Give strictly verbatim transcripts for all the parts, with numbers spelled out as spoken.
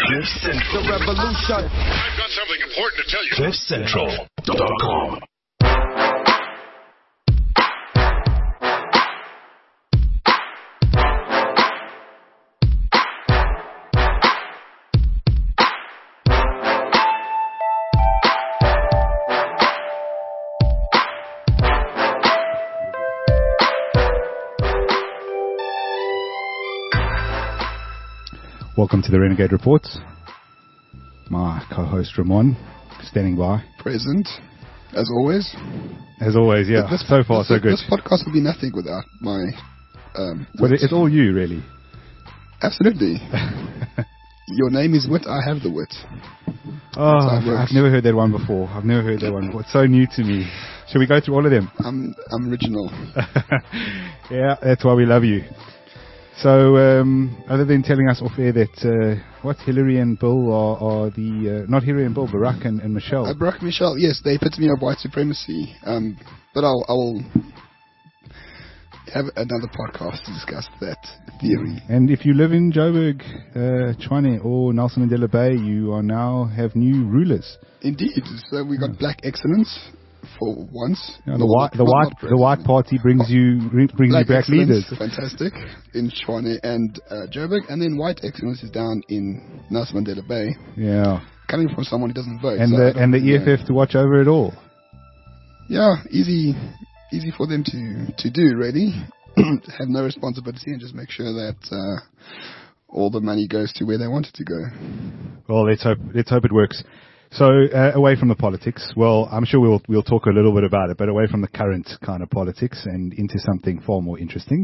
Cliff Central. The revolution. I've got something important to tell you. Cliff Central dot com. Welcome to the Renegade Reports. My co-host Ramon, standing by. Present, as always. As always, yeah. This, so far, this, so good. This podcast would be nothing without my... Um, well, it's all you, really. Absolutely. Your name is Wit, I have the wit. Oh, I've never heard that one before. I've never heard that one before. It's so new to me. Shall we go through all of them? I'm, I'm original. Yeah, that's why we love you. So, um, other than telling us off air that, uh, what, Hillary and Bill are, are the, uh, not Hillary and Bill, Barack and, and Michelle. Uh, Barack and Michelle, yes, they epitome of white supremacy. Um, but I'll, I'll have another podcast to discuss that theory. And if you live in Joburg, uh, Tshwane or Nelson Mandela Bay, you are now have new rulers. Indeed. So we got black excellence. For once, yeah, the white, the white, the white party brings you brings black you back leaders. Fantastic in Tshwane and uh, Joburg, and then white excellence is down in Nelson Mandela Bay. Yeah, coming from someone who doesn't vote. And so the and the E F F know. to watch over it all. Yeah, easy, easy for them to to do. Really, have no responsibility and just make sure that uh, all the money goes to where they want it to go. Well, let's hope let's hope it works. So, uh, away from the politics, well, I'm sure we'll we'll talk a little bit about it, but away from the current kind of politics and into something far more interesting.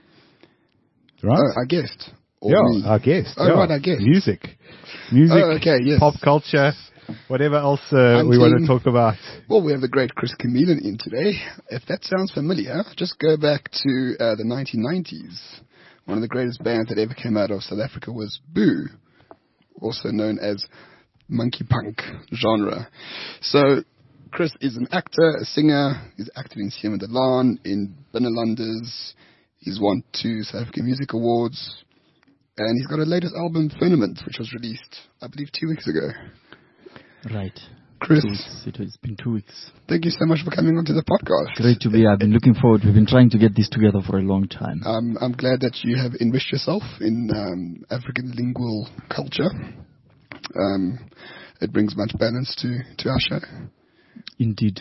Right? Uh, our guest. Or yeah, me. our guest. Oh, yeah. right, our guest. Music. Music, oh, okay, yes. pop culture, whatever else uh, we want to talk about. Well, we have the great Chris Chameleon in today. If that sounds familiar, just go back to uh, the nineteen nineties. One of the greatest bands that ever came out of South Africa was Boo, also known as monkey punk genre. So Chris is an actor, a singer. He's acted in Siem de Laan, in Binnenlanders. He's won two South African Music Awards. And he's got a latest album, Firmament, which was released, I believe, two weeks ago. Right. Chris. Two weeks. It has been two weeks. Thank you so much for coming onto the podcast. Great to be here. I've been looking forward. We've been trying to get this together for a long time. Um, I'm glad that you have enriched yourself in um, African lingual culture. Um, it brings much balance to, to our show. Indeed.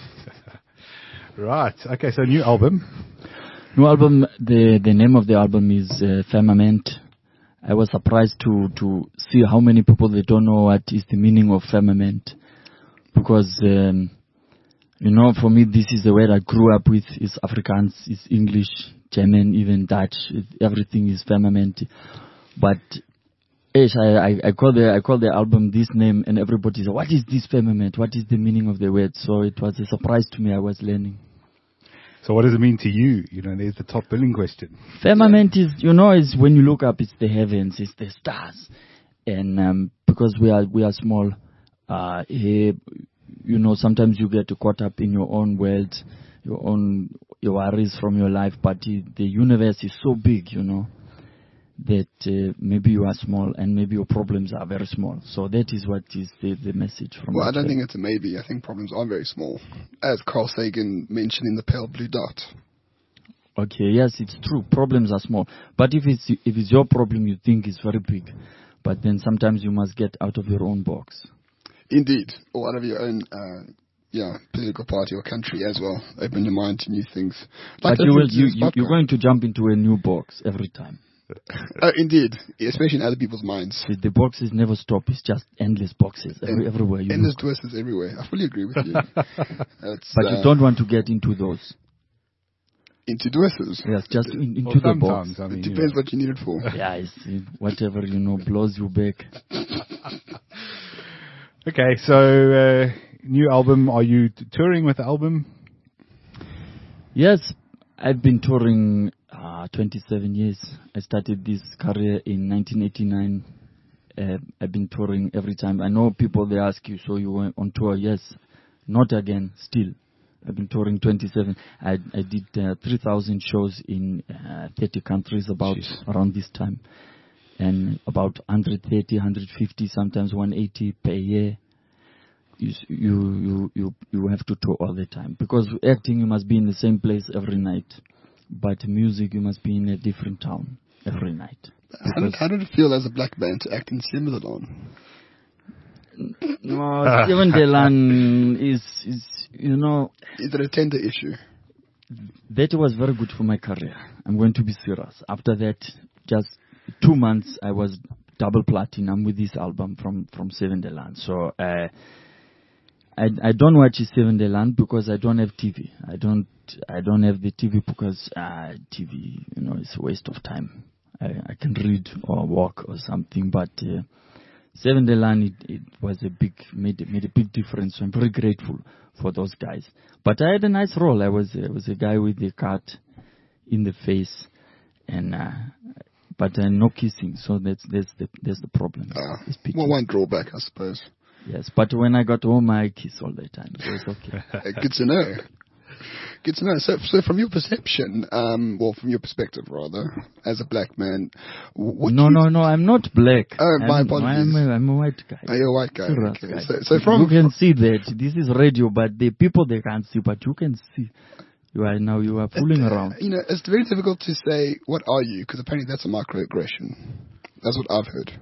Right. Okay, so new album. New album, the, the name of the album is uh, Firmament. I was surprised to, to see how many people they don't know what is the meaning of firmament. Because, um, you know, for me, this is the word I grew up with. It's Afrikaans, it's English, German, even Dutch. It, everything is firmament. But I, I, I call the I call the album this name, and everybody said, "What is this firmament? What is the meaning of the word?" So it was a surprise to me. I was learning. So what does it mean to you? You know, there's the top billing question. Firmament is, you know, is when you look up, it's the heavens, it's the stars, and um, because we are we are small, uh, here, you know, sometimes you get caught up in your own world, your own your worries from your life, but the universe is so big, you know, that uh, maybe you are small and maybe your problems are very small. So that is what is the, the message from Well, I don't film. think it's a maybe. I think problems are very small, as Carl Sagan mentioned in The Pale Blue Dot. Okay, yes, it's true. Problems are small. But if it's if it's your problem, you think it's very big. But then sometimes you must get out of your own box. Indeed. Or out of your own uh, yeah, political party or country as well. Open your mind to new things. Like but you will, you, you, you're going to jump into a new box every time. Oh, indeed, especially in other people's minds. The, the boxes never stop. It's just endless boxes every, En- everywhere. You endless look. twists everywhere. I fully agree with you. but uh, you don't want to get into those. Into twists? Yes, just in, into well, the box. I mean, it depends you know. what you need it for. Yeah, it's, it, whatever, you know, blows you back. Okay, so uh, new album. Are you t- touring with the album? Yes, I've been touring uh, twenty-seven years. I started this career in nineteen eighty-nine. Uh, I've been touring every time. I know people, they ask you, so you went on tour? Yes. Not again, still. I've been touring twenty-seven. I, I did uh, three thousand shows in uh, thirty countries about Jeez. around this time. and about one hundred thirty, one hundred fifty, sometimes one hundred eighty per year. You, s- you you you you have to tour all the time, because acting you must be in the same place every night, but music you must be in a different town every night. How did, how did it feel as a black band to act in Simmerlon? No, Steven Delan is is you know Is it a tender issue? that was very good for my career. I'm going to be serious. After that, just two months I was double platinum with this album from from Seven Delan. So uh, I I don't watch Seven Delan because I don't have T V. I don't I don't have the T V because uh, T V, you know, it's a waste of time. I, I can read or walk or something, but uh, Seven Delan it, it was a big made made a big difference. So I'm very grateful for those guys. But I had a nice role. I was I was a guy with a cut in the face, and uh, but uh, no kissing. So that's that's the that's the problem. Uh, It's pity. well, one drawback, I suppose. Yes, but when I got home, I kiss all the time. So it's okay. Uh, good to know. Good to know. So, so from your perception, um, well, from your perspective, rather, as a black man, wh- what no, do you no, no. I'm not black. Oh, my I'm, apologies. I'm, a, I'm a white guy. Are you a white guy? Serious Okay. guy. So, so from you can see that this is radio, but the people they can't see, but you can see. You are now you are fooling uh, around. You know, it's very difficult to say what are you, because apparently that's a microaggression. That's what I've heard.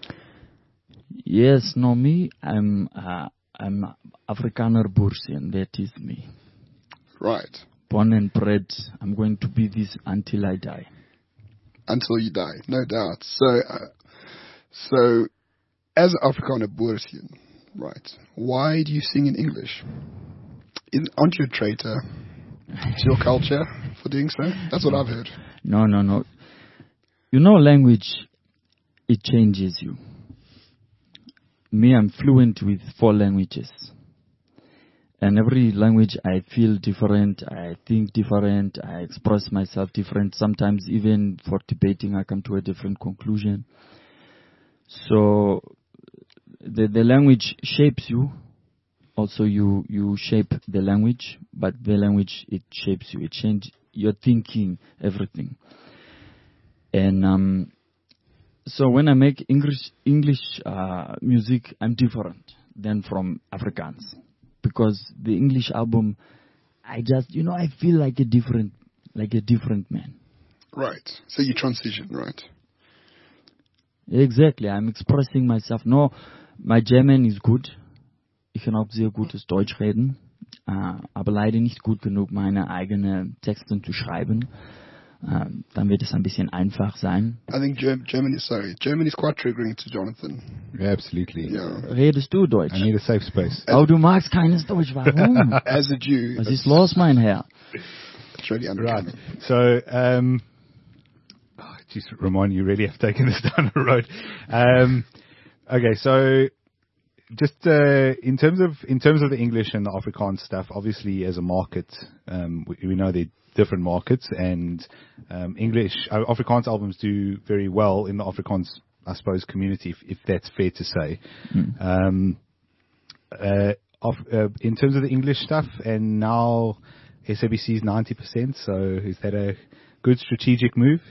Yes, no, me. I'm uh, I'm Afrikaner Boersian. That is me. Right. Born and bred. I'm going to be this until I die. Until you die, no doubt. So, uh, so as an Afrikaner Boersian, right, why do you sing in English? In, aren't you a traitor to your culture for doing so? That's what I've heard. No, no, no. You know, language, it changes you. Me, I'm fluent with four languages. And every language I feel different, I think different, I express myself different. Sometimes even for debating, I come to a different conclusion. So the, the language shapes you. Also, you, you shape the language, but the language, it shapes you. It changes your thinking, everything. And um, so when I make English English uh, music, I'm different than from Afrikaans. Because the English album, I just, you know, I feel like a different, like a different man. Right. So you transition, right? Exactly. I'm expressing myself. No, my German is good. Ich kann auch sehr gutes Deutsch reden. Uh, aber leider nicht gut genug, meine eigenen Texte zu schreiben. Uh, dann wird es ein bisschen einfach sein. I think Germ- German is, sorry, German is quite triggering to Jonathan. Yeah, absolutely. Yeah. Redest du Deutsch? I need a safe space. Oh, du magst keines Deutsch. Warum? As a Jew, Was ist los, mein Herr? it's really Right. unbecoming. So, um, oh, just remind you, really have taken this down the road. Um, okay, so just uh, in terms of in terms of the English and the Afrikaans stuff, obviously as a market, um, we, we know they're different markets, and um, English uh, Afrikaans albums do very well in the Afrikaans, I suppose, community, if, if that's fair to say. Mm. Um, uh, of, uh, in terms of the English stuff, and now S A B C is ninety percent, so is that a good strategic move?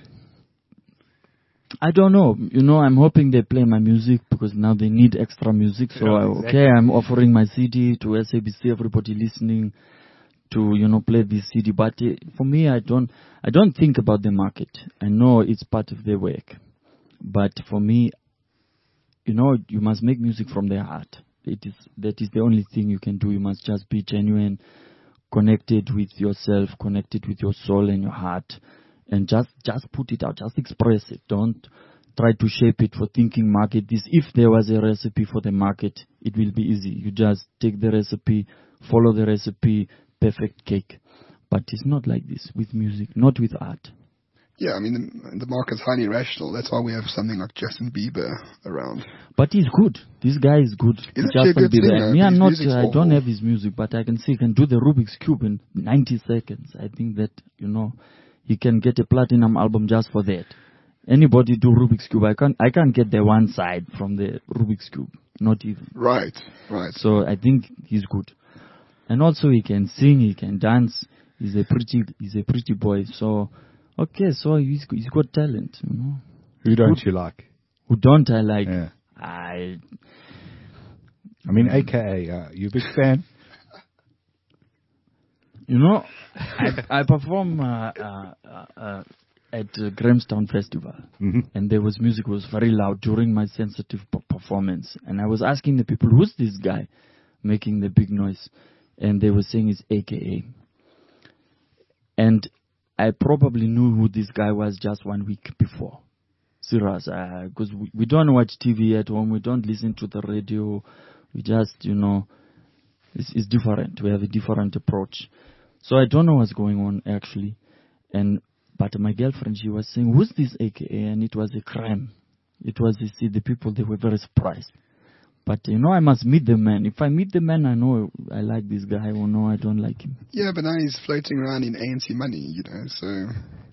I don't know. You know, I'm hoping they play my music because now they need extra music. So, Yeah, I, exactly. okay, I'm offering my C D to S A B C, everybody listening to, you know, play this C D. But uh, for me, I don't, I don't think about the market. I know it's part of their work. But for me, you know, you must make music from the heart. It is, that is the only thing you can do. You must just be genuine, connected with yourself, connected with your soul and your heart. And just, just put it out, just express it. Don't try to shape it for thinking market. This, if there was a recipe for the market, it will be easy. You just take the recipe, follow the recipe, perfect cake. But it's not like this with music, not with art. Yeah, I mean, the, the market's highly rational. That's why we have something like Justin Bieber around. But he's good. This guy is good. He's actually a Justin good Bieber. singer, Me, but I'm his not. music's I don't awful. have his music, but I can see he can do the Rubik's Cube in ninety seconds. I think that, you know, he can get a platinum album just for that. Anybody do Rubik's Cube? I can't. I can't get the one side from the Rubik's Cube. Not even. Right, right. So I think he's good, and also he can sing. He can dance. He's a pretty. He's a pretty boy. So okay. So he's he's got talent. You know. Who don't you like? Who don't I like? Yeah. I I mean, A K A, uh, you a big fan? You know, I, I perform uh, uh, uh, at uh, Grahamstown Festival, Mm-hmm. and there was music was very loud during my sensitive p- performance, and I was asking the people, who's this guy making the big noise? And they were saying it's A K A. And I probably knew who this guy was just one week before. Serious, because uh, we, we don't watch T V at home, we don't listen to the radio, we just, you know, it's, it's different. We have a different approach. So I don't know what's going on actually. And but my girlfriend, she was saying, who's this A K A? And it was a crime. It was, you see, the people, they were very surprised. But, you know, I must meet the man. If I meet the man, I know I like this guy or no, I don't like him. Yeah, but now he's floating around in A N C money, you know, so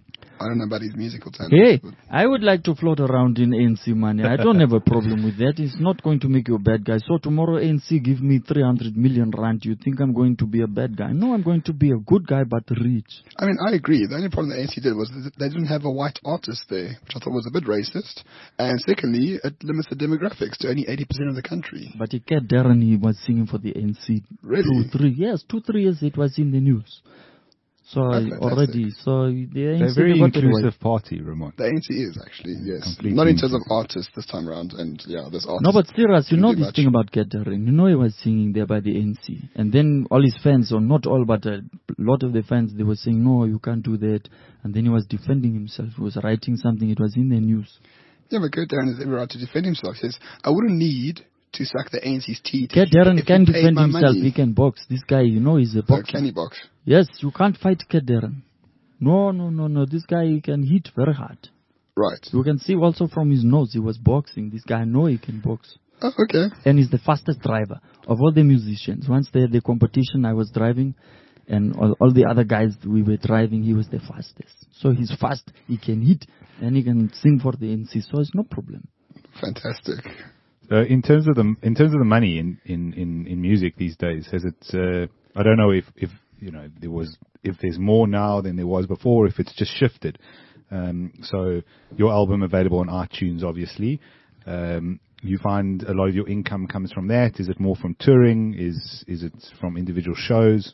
I don't know about his musical talent. Hey, but I would like to float around in A N C money. I don't have a problem with that. It's not going to make you a bad guy. So tomorrow A N C give me three hundred million rand. You think I'm going to be a bad guy? No, I'm going to be a good guy, but rich. I mean, I agree. The only problem the A N C did was that they didn't have a white artist there, which I thought was a bit racist. And secondly, it limits the demographics to only eighty percent of the country. But he kept Darren, he was singing for the A N C. Really? Two, three, yes, two, three years it was in the news. So Oh, I fantastic. already, so the A N C... They're a very they got it inclusive right. party, Ramon. The A N C is, actually, yes. Completely Not in terms of inclusive. artists this time around, and yeah, this artist. No, but serious, you didn't know do this much. thing about Get Darren. You know he was singing there by the A N C. And then all his fans, or not all, but a lot of the fans, they were saying, no, you can't do that. And then he was defending himself. He was writing something. It was in the news. Yeah, but Kurt Darren has every right to defend himself. He says, I wouldn't need to suck the A N C's teeth. Get if you- Darren if can you paid defend my himself. money. He can box. This guy, you know, he's a Oh, boxer. can he box? Yes, you can't fight Get Darren. No, no, no, no. This guy, he can hit very hard. Right. You can see also from his nose, he was boxing. This guy, I know he can box. Oh, okay. And he's the fastest driver of all the musicians. Once they had the competition, I was driving, and all, all the other guys we were driving, he was the fastest. So he's fast, he can hit, and he can sing for the N C, so it's no problem. Fantastic. Uh, in terms of the in terms of the money in, in, in, in music these days, has it? Uh, I don't know if, if you know there was if there's more now than there was before, if it's just shifted. Um, so your album available on iTunes, obviously. Um, you find a lot of your income comes from that. Is it more from touring? Is is it from individual shows?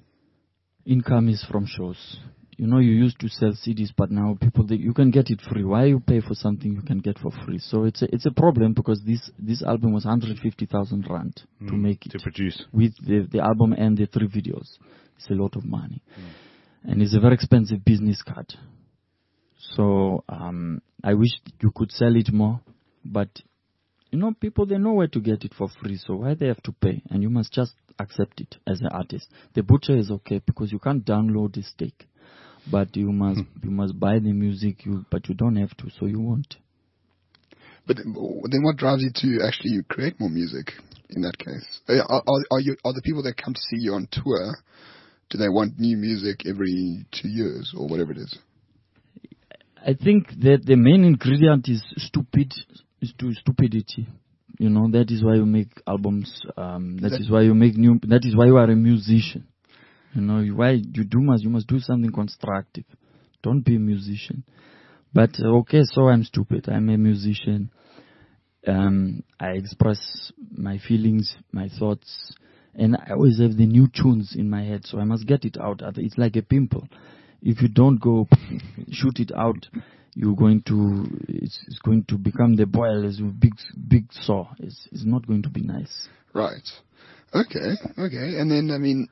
Income is from shows. You know, you used to sell C Ds, but now people, they, you can get it free. Why you pay for something you can get for free? So it's a, it's a problem because this, this album was one hundred fifty thousand rand to Mm, make it. to produce. With the, the album and the three videos. It's a lot of money. And it's a very expensive business card. So um, I wish you could sell it more. But, you know, people, they know where to get it for free. So why they have to pay? And you must just accept it as an artist. The butcher is okay because you can't download the steak. But you must you must buy the music, you but you don't have to, so you won't. But then what drives you to actually create more music in that case? Are, are, are, you, are the people that come to see you on tour, do they want new music every two years or whatever it is? I think that the main ingredient is stupid, is to stupidity. You know, that is why you make albums. Um, that That- is why you make new. That is why you are a musician. You know, you- why you do must you must do something constructive. Don't be a musician. But uh, okay, so I'm stupid. I'm a musician. Um, I express my feelings, my thoughts, and I always have the new tunes in my head. So I must get it out. Other- It's like a pimple. If you don't go shoot it out, you're going to it's, it's going to become the boil as a big big sore. It's it's not going to be nice. Right. Okay, okay. And then, I mean,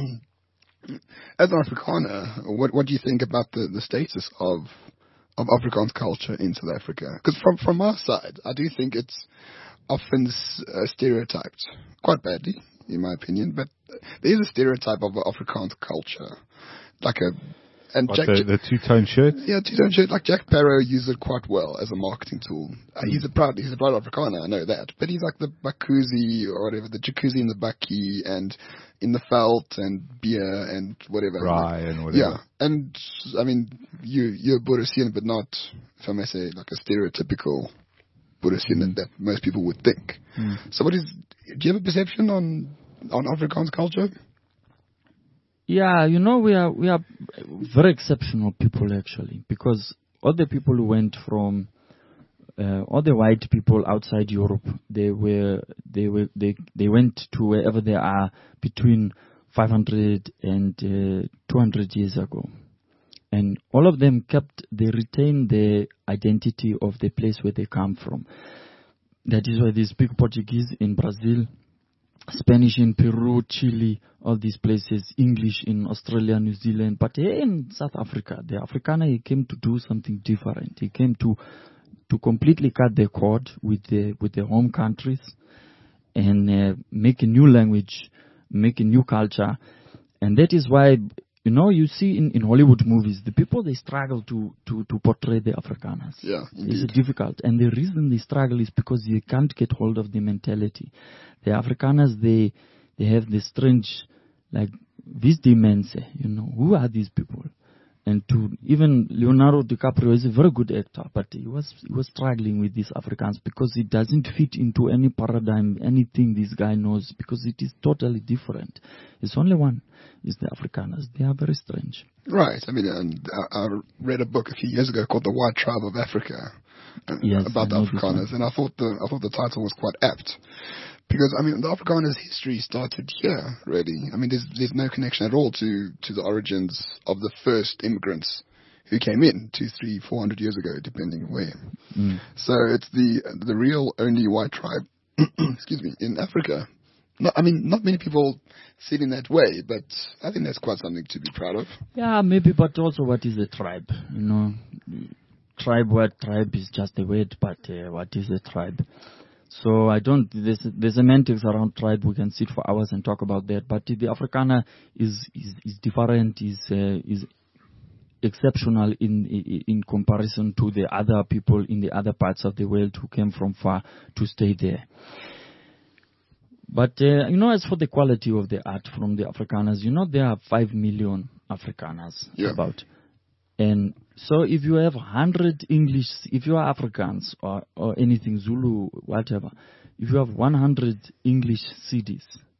as an Afrikaner, what what do you think about the, the status of of Afrikaans culture in South Africa? Because from, from our side, I do think it's often s- uh, stereotyped, quite badly, in my opinion, but there is a stereotype of Afrikaans culture. Like a... And What, Jack, the, the two-tone shirt? yeah, two-tone shirt. Like Jack Sparrow uses it quite well as a marketing tool. Uh, he's a proud, he's a proud Afrikaner, I know that. But he's like the Bakuzi or whatever, the jacuzzi in the Bakkie and in the Veld and beer and whatever. Rye Like, and whatever. yeah, and I mean, you you're Borussian, but not, if I may say, like a stereotypical Borussian Mm. that, that most people would think. So, what is? Do you have a perception on on Afrikaans culture? Yeah, you know, we are we are very exceptional people actually, because all the people who went from uh, all the white people outside Europe, they were, they were, they, they went to wherever they are between five hundred and uh, two hundred years ago. And all of them kept, they retained the identity of the place where they come from. That is why they speak Portuguese in Brazil, Spanish in Peru, Chile, all these places, English in Australia, New Zealand. But here in South Africa, the Afrikaner, he came to do something different. He came to to completely cut the cord with the with the home countries and uh, make a new language, make a new culture. And that is why, you know, you see in, in Hollywood movies, the people, they struggle to, to, to portray the Afrikaners. Yeah, indeed. It's difficult. And the reason they struggle is because they can't get hold of the mentality. The Afrikaners, they they have this strange, like, vis demense, you know, who are these people? And to even Leonardo DiCaprio is a very good actor, but he was he was struggling with these Afrikaans because it doesn't fit into any paradigm, anything this guy knows, because it is totally different. It's only one, is the Afrikaners. They are very strange. Right. I mean, and I, I read a book a few years ago called The White Tribe of Africa, uh, Yes, about I the know this Afrikaners, and I thought the I thought the title was quite apt. Because, I mean, the Afrikaners' history started here, really. I mean, there's there's no connection at all to, to the origins of the first immigrants who came in two, three, four hundred years ago, depending on where. Mm. So it's the the real only white tribe, excuse me, in Africa. Not, I mean, not many people see it in that way, but I think that's quite something to be proud of. Yeah, maybe, but also what is a tribe? You know, tribe, what tribe is just a word, but uh, what is a tribe? So I don't, there's, the semantics around tribe, we can sit for hours and talk about that, but the Afrikaner is, is, is different, is, uh, is exceptional in, in, in comparison to the other people in the other parts of the world who came from far to stay there. But, uh, you know, as for the quality of the art from the Afrikaners, you know, there are five million Afrikaners Yeah. about. And so if you have one hundred English, if you are Afrikaans or, or anything, Zulu, whatever, if you have one hundred English C Ds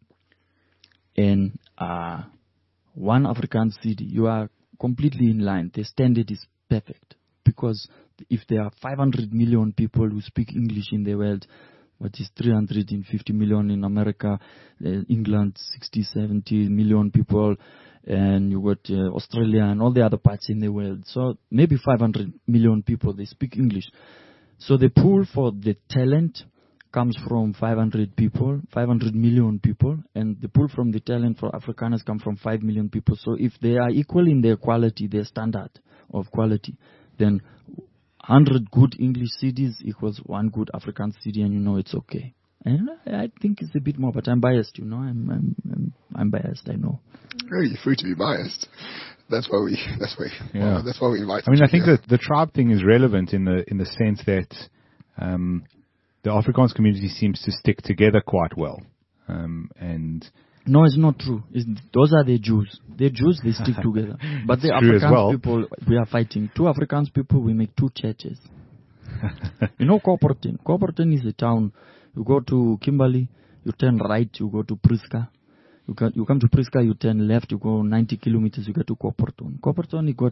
and uh, one Afrikaans C D, you are completely in line. The standard is perfect. Because if there are five hundred million people who speak English in the world, what is three hundred fifty million in America, uh, England, sixty, seventy million people, and you got uh, Australia and all the other parts in the world. So maybe five hundred million people, they speak English. So the pool for the talent comes from five hundred people, five hundred million people, and the pool from the talent for Afrikaners come from five million people. So if they are equal in their quality, their standard of quality, then one hundred good English C Ds equals one good Afrikaans C D, and you know it's okay. And I think it's a bit more, but I'm biased, you know. I'm I'm I'm, I'm biased, I know. Oh, you're free to be biased. That's why we. That's why. Yeah. Well, that's why we invite. I mean, you I think here. that the tribe thing is relevant in the in the sense that um, the Afrikaans community seems to stick together quite well, um, and No, it's not true. It's, those are the Jews. The Jews, they stick together. But the It's true as Afrikaans well. people, we are fighting. Two Afrikaans people, we make two churches. You know Copperton? Copperton is a town. You go to Kimberley, you turn right, you go to Priska. You, can, you come to Priska, you turn left, you go ninety kilometers, you get to Copperton. Copperton, it got,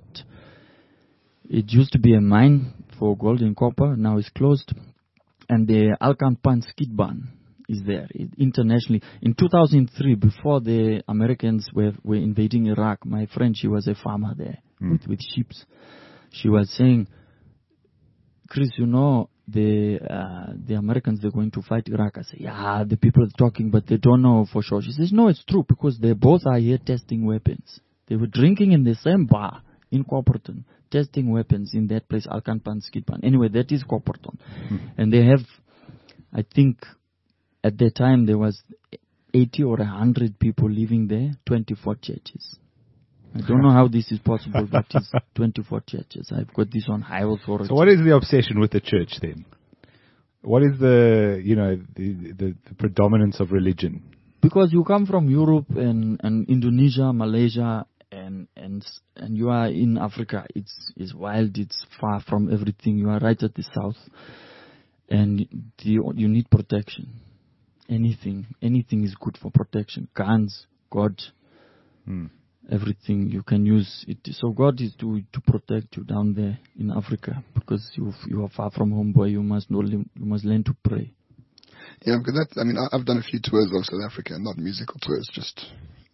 it used to be a mine for gold and copper, now it's closed. And the Alkanpan Skidban is there it, internationally. In two thousand three, before the Americans were, were invading Iraq, my friend, she was a farmer there Mm. with, with sheep. She was saying, Chris, you know, the uh, the Americans, they're going to fight Iraq. I say, yeah, the people are talking, but they don't know for sure. She says, no, it's true, because they both are here testing weapons. They were drinking in the same bar in Copperton, testing weapons in that place, Alkanpan Skidban. Anyway, that is Copperton. Mm. And they have, I think, at that time, there was eighty or one hundred people living there, twenty-four churches. I don't know how this is possible, but it's twenty-four churches. I've got this on high authority. So what is the obsession with the church then? What is the, you know, the, the, the predominance of religion? Because you come from Europe and, and Indonesia, Malaysia, and, and and you are in Africa. It's it's wild. It's far from everything. You are right at the south, and the, you need protection. Anything, anything is good for protection. Guns, God. Hmm. everything you can use it. So God is to to protect you down there in Africa, because you you are far from home, boy. You must know, you must learn to pray. Yeah, because that, I mean, I- I've done a few tours of South Africa, not musical tours, just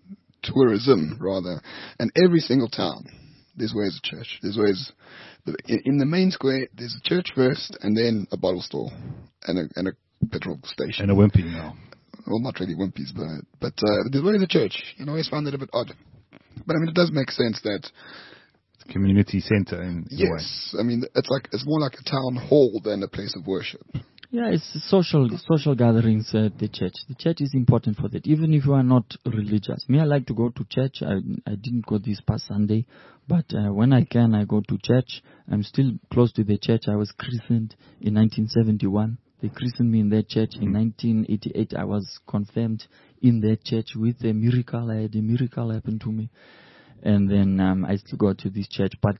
tourism rather. And every single town, there's always a church. There's always, in, in the main square, there's a church first, and then a bottle store, and a and a petrol station. And a wimpy now. Well, not really wimpies, but but uh, there's always a church. You know, I always found that a bit odd. But I mean, it does make sense that Community centre in in a way. yes, I mean, it's like it's more like a town hall than a place of worship. Yeah, it's social social gatherings at the church. The church is important for that, even if you are not religious. Me, I like to go to church. I I didn't go this past Sunday, but uh, when I can, I go to church. I'm still close to the church. I was christened in nineteen seventy-one. They christened me in that church. In nineteen eighty-eight, I was confirmed in that church with a miracle. I had a miracle happen to me. And then um, I still go to this church. But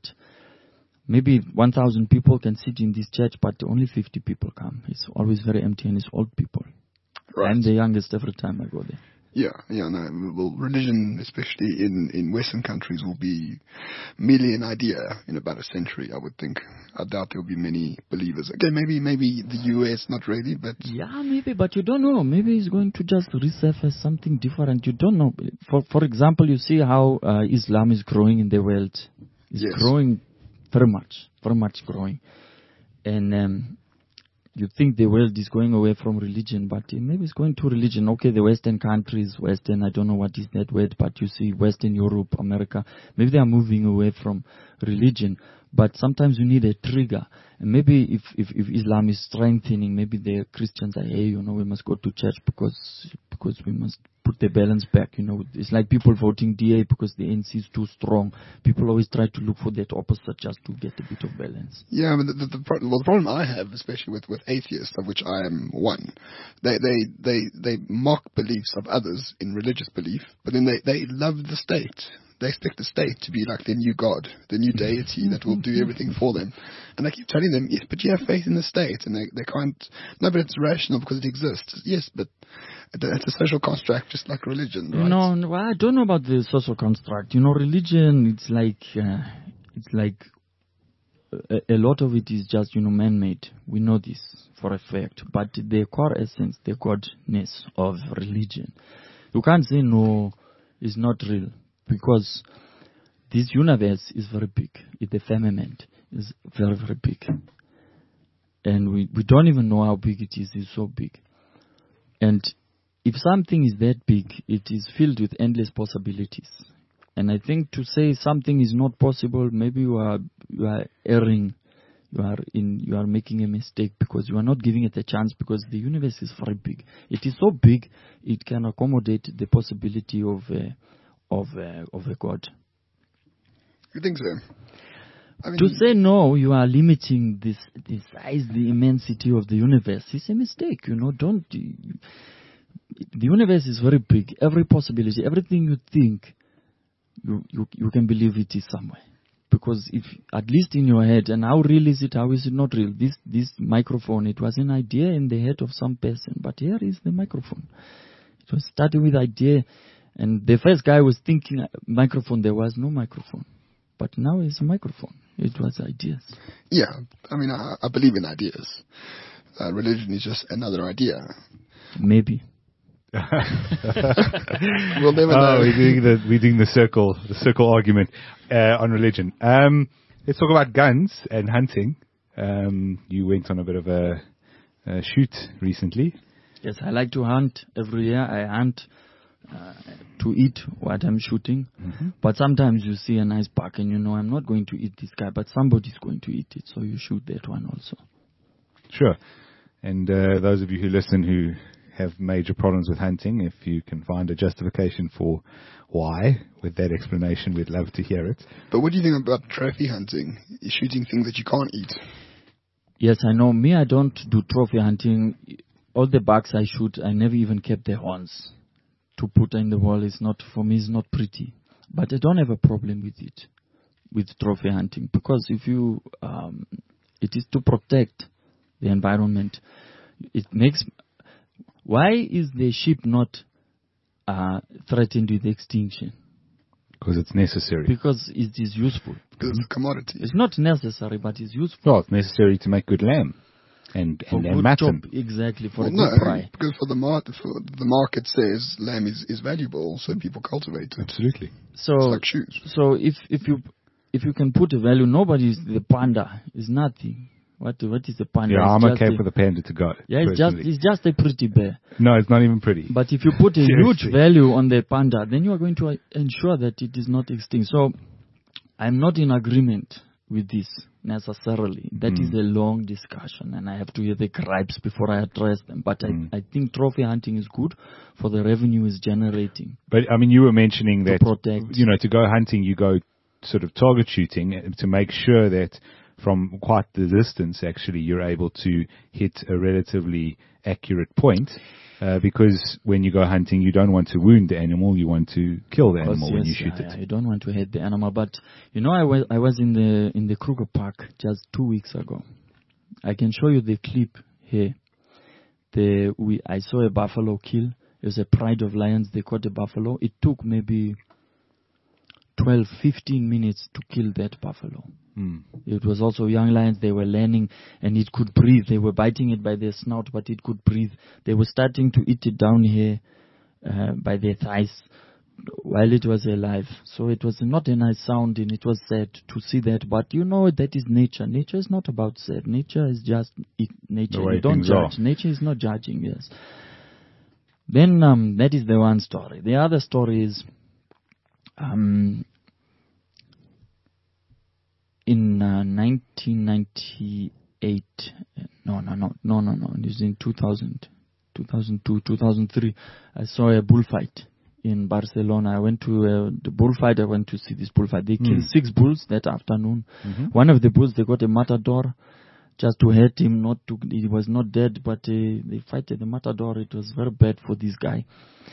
maybe one thousand people can sit in this church, but only fifty people come. It's always very empty, and it's old people. Right. I'm the youngest every time I go there. Yeah, yeah, no. Well, religion, especially in, in Western countries, will be merely an idea in about a century, I would think. I doubt there will be many believers. Okay, maybe maybe the U S, not really, but Yeah, maybe, but you don't know. Maybe it's going to just resurface something different. You don't know. For for example, you see how uh, Islam is growing in the world. It's Yes. growing very much, very much growing. And um, you think the world is going away from religion, but uh, maybe it's going to religion. Okay, the Western countries, Western, I don't know what is that word, but you see Western Europe, America, maybe they are moving away from religion. But sometimes you need a trigger. And maybe if, if, if Islam is strengthening, maybe the Christians are, hey, you know, we must go to church because because we must put the balance back. You know, it's like people voting D A because the N C is too strong. People always try to look for that opposite just to get a bit of balance. yeah, but the, the, the, pro- well, the problem I have, especially with, with atheists, of which I am one, they, they, they, they mock beliefs of others in religious belief, but then they, they love the state. They expect the state to be like their new god, the new deity that will do everything for them. And I keep telling them, yes, but you have faith in the state. And they, they can't, no, but it's rational because it exists. Yes, but it's a social construct just like religion, right? No, no, I don't know about the social construct. You know, religion, it's like, uh, it's like a, a lot of it is just, you know, man-made. We know this for a fact. But the core essence, the godness of religion, you can't say no, it's not real. Because this universe is very big. It, the firmament is very, very big. And we, we don't even know how big it is. It's so big. And if something is that big, it is filled with endless possibilities. And I think to say something is not possible, maybe you are you are erring. You are in you are making a mistake because you are not giving it a chance, because the universe is very big. It is so big, it can accommodate the possibility of uh, of uh, of a God. You think so? I mean, To say no, you are limiting this the size, the immensity of the universe. It's a mistake, you know. Don't. The universe is very big. Every possibility, everything you think, you you you can believe it is somewhere. Because if at least in your head, and how real is it? How is it not real? This this microphone, it was an idea in the head of some person, but here is the microphone. It was starting with idea. And the first guy was thinking microphone, there was no microphone. But now it's a microphone. It was ideas. yeah, I mean, I, I believe in ideas. Uh, religion is just another idea. Maybe. We'll never know. Oh, we're doing the we're doing the circle the circle argument uh, on religion. Um, let's talk about guns and hunting. Um, you went on a bit of a, a shoot recently. Yes, I like to hunt. Every year I hunt uh, to eat what I'm shooting. Mm-hmm. But sometimes you see a nice buck and you know I'm not going to eat this guy, but somebody's going to eat it. So you shoot that one also. Sure. And uh, those of you who listen who have major problems with hunting, if you can find a justification for why, with that explanation, we'd love to hear it. But what do you think about trophy hunting? You're shooting things that you can't eat. Yes, I know. Me, I don't do trophy hunting. All the bucks I shoot, I never even kept the horns to put in the wall. It's not, for me, it's not pretty. But I don't have a problem with it, with trophy hunting, because if you, um, it is to protect the environment. It makes, why is the sheep not uh, threatened with extinction? Because it's necessary. because it is useful. Because it's a commodity. It's not necessary, but it's useful. Well, it's necessary to make good lamb and For and, and good mutton. job, exactly, for Well, a no, good fry. because for the market, for the market says lamb is, is valuable, so people cultivate it. Absolutely. So, It's like shoes. so if if you if you can put a value, nobody's the panda is nothing. What what is the panda? Yeah, It's I'm just okay a- for the panda to go. Yeah, it's just personally. it's just a pretty bear. No, it's not even pretty. But if you put a Seriously. huge value on the panda, then you are going to uh, ensure that it is not extinct. So I'm not in agreement with this necessarily. That Mm. is a long discussion, and I have to hear the gripes before I address them. But Mm. I, I think trophy hunting is good for the revenue it's generating. But I mean, you were mentioning To that protect. you know to go hunting, you go sort of target shooting uh, to make sure that from quite the distance, actually, you're able to hit a relatively accurate point. Uh, because when you go hunting, you don't want to wound the animal; you want to kill the Of course, animal when yes, you shoot yeah, it. yeah, you don't want to hit the animal. But you know, I was I was in the in the Kruger Park just two weeks ago. I can show you the clip here. The we I saw a buffalo kill. It was a pride of lions. They caught a buffalo. It took maybe twelve, fifteen minutes to kill that buffalo. Mm. It was also young lions. They were learning, and it could breathe. They were biting it by their snout, but it could breathe. They were starting to eat it down here uh, by their thighs while it was alive. So it was not a nice sound, and it was sad to see that. But you know, that is nature. Nature is not about sad. Nature is just it, nature. The way You don't things judge. are. Nature is not judging. Yes. Then um, that is the one story. The other story is um, in uh, nineteen ninety-eight. uh, No, no, no, no, no, no. It was in two thousand, two thousand two, two thousand three. I saw a bullfight in Barcelona. I went to uh, the bullfight. I went to see this bullfight. They killed Mm. six bulls that afternoon. Mhm. One of the bulls, they got a matador just to hurt him. Not to, he was not dead, but uh, they fight the matador. It was very bad for this guy.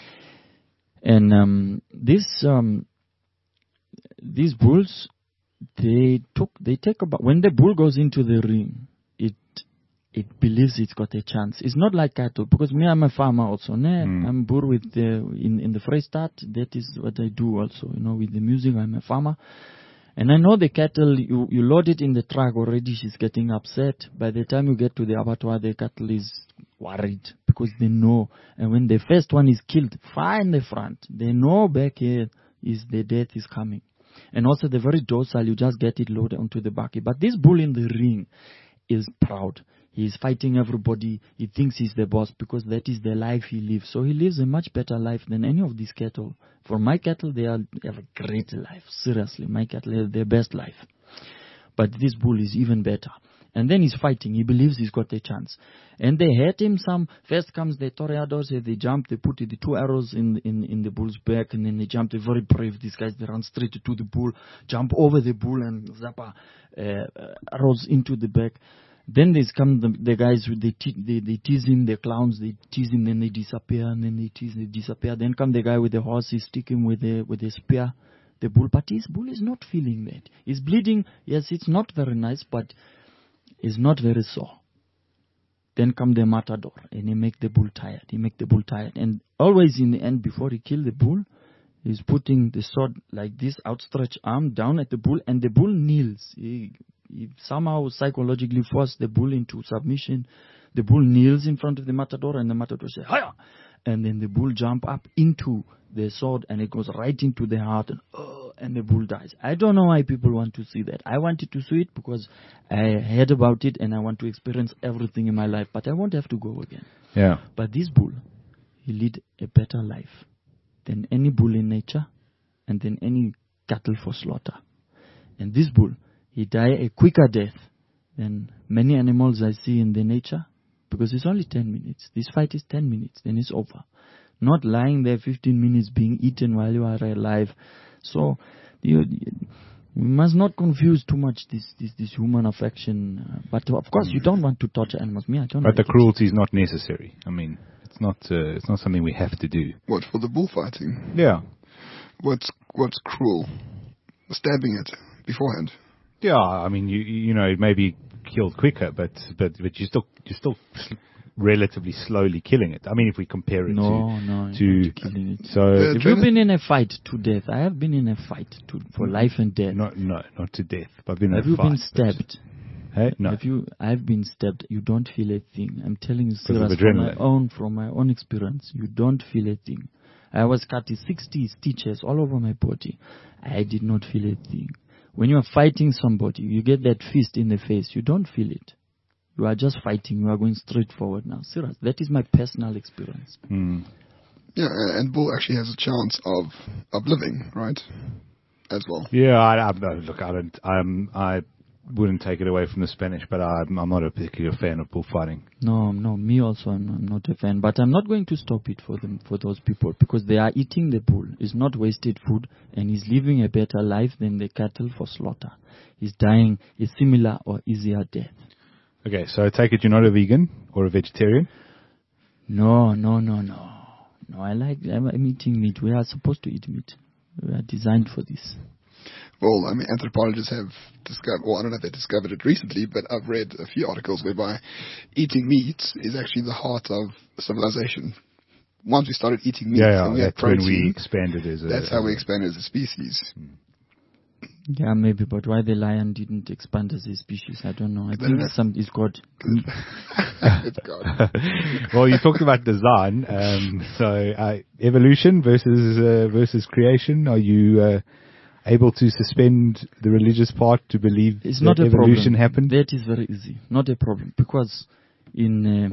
And um, this um, these bulls, they took they take about when the bull goes into the ring, it it believes it's got a chance. It's not like cattle, because me, I'm a farmer also. Ne? Mm. I'm boer with the in in the Vrystaat. That is what I do also. You know, with the music, I'm a farmer. And I know the cattle, you, you load it in the truck already, she's getting upset. By the time you get to the abattoir, the cattle is worried because they know. And when the first one is killed, far in the front, they know back here is the death is coming. And also the very docile, you just get it loaded onto the back. But this bull in the ring is proud. He's fighting everybody. He thinks he's the boss because that is the life he lives. So he lives a much better life than any of these cattle. For my cattle, they, are, they have a great life. Seriously, my cattle have their best life. But this bull is even better. And then he's fighting. He believes he's got a chance. And they hurt him some. First comes the toreadors. They jump. They put the two arrows in, in, in the bull's back. And then they jump. They're very brave. These guys, they run straight to the bull, jump over the bull and zappa uh, arrows into the back. Then there's come the, the guys who they, te- they they tease him, the clowns, they tease him, then they disappear, and then they tease, they disappear. Then come the guy with the horse, he stick him with the with the spear, the bull. But his bull is not feeling that. He's bleeding. Yes, it's not very nice, but it's not very sore. Then come the matador, and he make the bull tired. He make the bull tired, and always in the end, before he kill the bull, he's putting the sword like this, outstretched arm down at the bull, and the bull kneels. He, he somehow psychologically forced the bull into submission. The bull kneels in front of the matador, and the matador says, "Hiya!" And then the bull jump up into the sword, and it goes right into the heart, and oh, and the bull dies. I don't know why people want to see that. I wanted to see it because I heard about it, and I want to experience everything in my life, but I won't have to go again. Yeah. But this bull, he lead a better life than any bull in nature, and than any cattle for slaughter. And this bull, he die a quicker death than many animals I see in the nature, because it's only ten minutes. This fight is ten minutes, then it's over. Not lying there fifteen minutes being eaten while you are alive. So you, we must not confuse too much this this, this human affection. Uh, but of course, you don't want to torture animals. Me, I don't. But the like it. cruelty is not necessary. I mean, it's not uh, it's not something we have to do. What, for the bullfighting? Yeah. What's what's cruel? Stabbing it beforehand. Yeah, I mean, you you know, it may be killed quicker, but but but you still you still relatively slowly killing it. I mean, if we compare it No, to, no, to not killing it. so The Have you been in a fight to death? I have been in a fight to, for life and death. not no not to death. But I've been in have a you fight, been but- stabbed? Hey, no. Have you? I've been stabbed. You don't feel a thing. I'm telling you, Because of serious, from my adrenaline. own from my own experience. You don't feel a thing. I was cutting sixty stitches all over my body. I did not feel a thing. When you are fighting somebody, you get that fist in the face. You don't feel it. You are just fighting. You are going straight forward now. Serious. That is my personal experience. Hmm. Yeah, uh, and Bull actually has a chance of of living, right? As well. Yeah, I, I, no, look, I don't. Um, I wouldn't take it away from the Spanish, but I'm, I'm not a particular fan of bullfighting. No, no, me also, I'm, I'm not a fan. But I'm not going to stop it for them, for those people, because they are eating the bull. It's not wasted food, and he's living a better life than the cattle for slaughter. He's dying a similar or easier death. Okay, so I take it you're not a vegan or a vegetarian. No, no, no, no. No, I like, I'm, I'm eating meat. We are supposed to eat meat. We are designed for this. Well, I mean, anthropologists have discovered, well, I don't know if they discovered it recently, but I've read a few articles whereby eating meat is actually the heart of civilization. Once we started eating meat, Yeah, and we yeah had that's when we protein, expanded as a. that's how we as a- expanded as a species. Yeah, maybe, but why the lion didn't expand as a species, I don't know. I don't think know. it's some, it's God. It's God. Well, you talked about design. Um, so uh, evolution versus uh, versus creation. Are you uh, able to suspend the religious part to believe It's that not a evolution problem. happened? That is very easy. Not a problem, because in uh,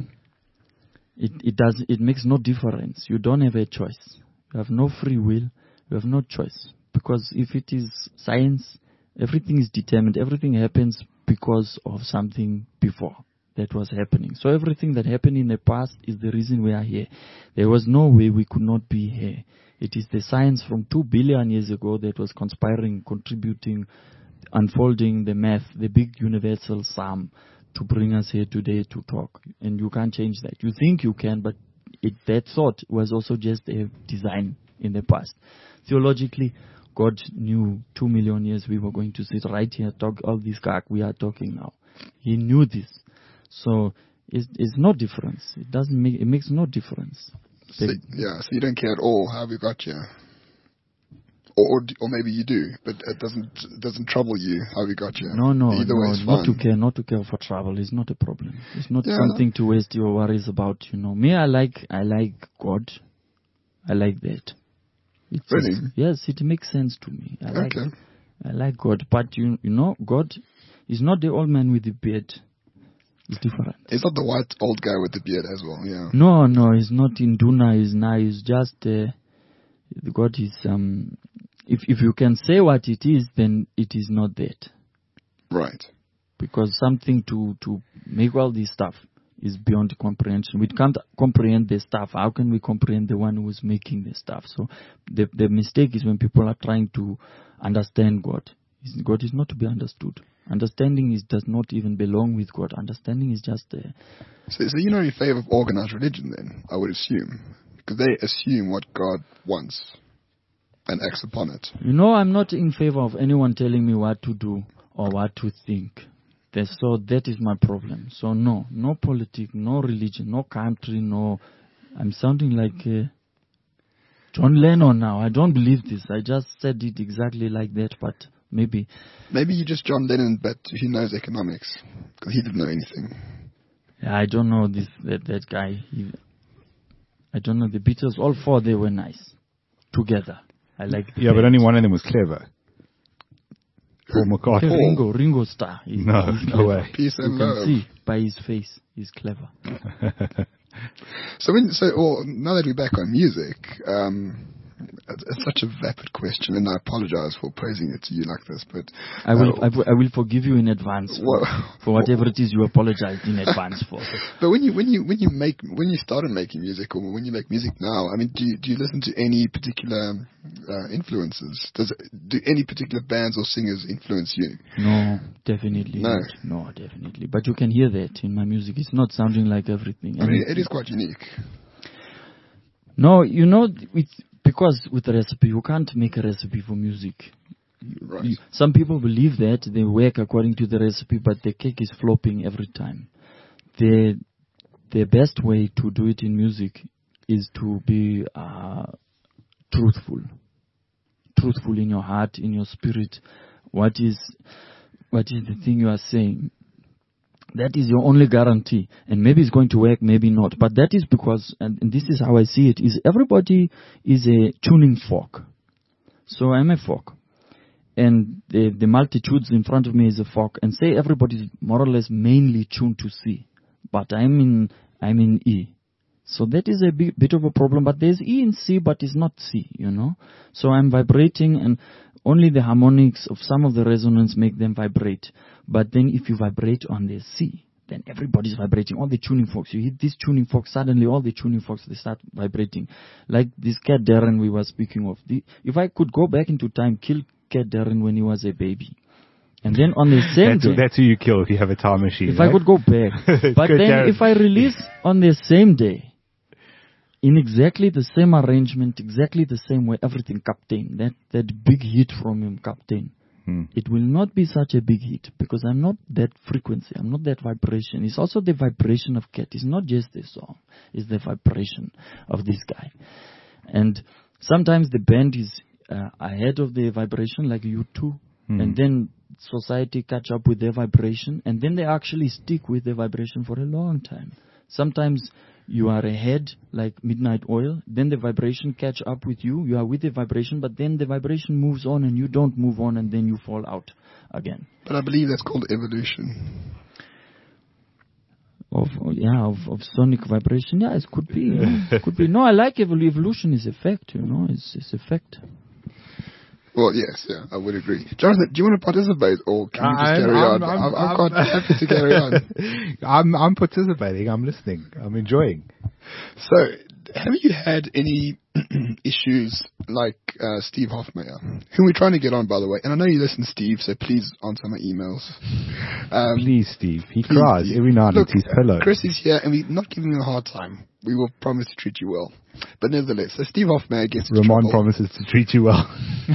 it it does it makes no difference. You don't have a choice. You have no free will. You have no choice, because if it is science, everything is determined. Everything happens because of something before that was happening. So everything that happened in the past is the reason we are here. There was no way we could not be here. It is the science from two billion years ago that was conspiring, contributing, unfolding the math, the big universal sum to bring us here today to talk. And you can't change that. You think you can, but it, that thought was also just a design in the past. Theologically, God knew two million years we were going to sit right here, talk all this gag we are talking now. He knew this. So it's, it's no difference. It doesn't make, it makes no difference. So, yeah, so you don't care at all how we got here. Or, or, or maybe you do, but it doesn't it doesn't trouble you how we got here. No, no, Either no, way is not to fine. care, not to care for travel is not a problem. It's not Yeah. something to waste your worries about. You know, me, I like, I like God. I like that. It's Really? just- yes, it makes sense to me. I like, Okay. I like God, but you, you know, God is not the old man with the beard. It's different. It's not the white old guy with the beard as well, yeah. No, no, it's not in Duna. It's now. It's just uh, God is. Um, if if you can say what it is, then it is not that. Right. Because something to, to make all this stuff is beyond comprehension. We can't comprehend the stuff. How can we comprehend the one who is making the stuff? So the the mistake is when people are trying to understand God. Is- God is not to be understood. Understanding is does not even belong with God. Understanding is just uh, So, so you're not in favor of organized religion then, I would assume. Because they assume what God wants and acts upon it. you know, I'm not in favor of anyone telling me what to do or what to think. That's, so that is my problem. So no, no politics, no religion, no country, no. I'm sounding like uh, John Lennon now. I don't believe this. I just said it exactly like that, but maybe. Maybe you're just John Lennon, but he knows economics. Because he didn't know anything. Yeah, I don't know this that, that guy. He, I don't know the Beatles. All four they were nice together. I like. the Yeah, but band. only one of them was clever. Paul Okay, McCartney. Ringo, Ringo Starr. He's, No, he's no clever. way. Peace You and can love. see by his face, he's clever. So, when, so well, now that we're back on music, um, it's, it's such a vapid question, and I apologize for posing it to you like this, but I will, uh, I will, I will forgive you in advance for, Well- for whatever it is you apologized in advance for. But when you when you when you make when you started making music, or when you make music now, I mean, do you, do you listen to any particular uh, influences? Does do any particular bands or singers influence you? No, definitely No. not. No, definitely. But you can hear that in my music. It's not sounding like everything. I And mean, it- it is quite unique. No, you know, it's because with a recipe, you can't make a recipe for music. Right. You- Some people believe that they work according to the recipe, but the cake is flopping every time. The the best way to do it in music is to be uh, truthful. Truthful in your heart, in your spirit. What is what is the thing you are saying? That is your only guarantee. And maybe it's going to work, maybe not. But that is because, and, and this is how I see it, is everybody is a tuning fork. So I'm a fork. And the, the multitudes in front of me is a fork. And say everybody is more or less mainly tuned to C. But I'm in I'm in E. So that is a bit, bit of a problem. But there's E in C, but it's not C, you know. So I'm vibrating, and only the harmonics of some of the resonance make them vibrate. But then if you vibrate on the C, then everybody's vibrating. All the tuning forks. You hit this tuning fork, suddenly all the tuning forks, they start vibrating. Like this cat Darren we were speaking of. The, if I could go back into time, kill cat Darren when he was a baby. And then on the same That's, day... that's who you kill if you have a time machine. If right? I could go back. But Good, then Darren. if I release on the same day, in exactly the same arrangement, exactly the same way, everything, Captain, that, that big hit from him, Captain, Hmm. it will not be such a big hit because I'm not that frequency, I'm not that vibration. It's also the vibration of Cat. It's not just the song, it's the vibration of this guy. And sometimes the band is uh, ahead of the vibration, like U two, Hmm. and then society catch up with their vibration, and then they actually stick with the vibration for a long time. Sometimes you are ahead, like Midnight Oil, then the vibration catch up with you, you are with the vibration, but then the vibration moves on and you don't move on, and then you fall out again. But I believe that's called evolution. Of yeah, of, of sonic vibration, yeah, it could be, yeah, could be. No, I like evol- evolution is a fact, you know, it's it's a fact. Well, yes, yeah, I would agree. Jonathan, do you want to participate, or can you just I'm- carry I'm- on? I'm- I'm, I'm, I'm- quite happy to carry on. I'm I'm participating. I'm listening. I'm enjoying. So, have you had any issues like uh, Steve Hofmeyer, who we're trying to get on, by the way? And I know you listen, Steve, so please answer my emails. Um, Please, Steve. He please, cries Steve. every night Look, at his pillow. Chris is here, and we're not giving him a hard time. We will promise to treat you well. But nevertheless, so Steve Hofmeyer gets into Ramon trouble promises to treat you well.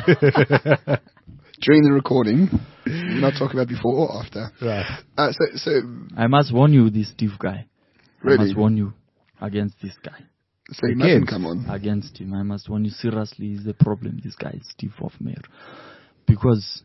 during the recording. We're not talking about before or after. Right. Uh, so, so I must warn you, this Steve guy. I Really? must warn you against this guy. so he Again. mustn't come on. Against him. I must warn you seriously, is the problem, this guy, Steve Hofmeyer. Because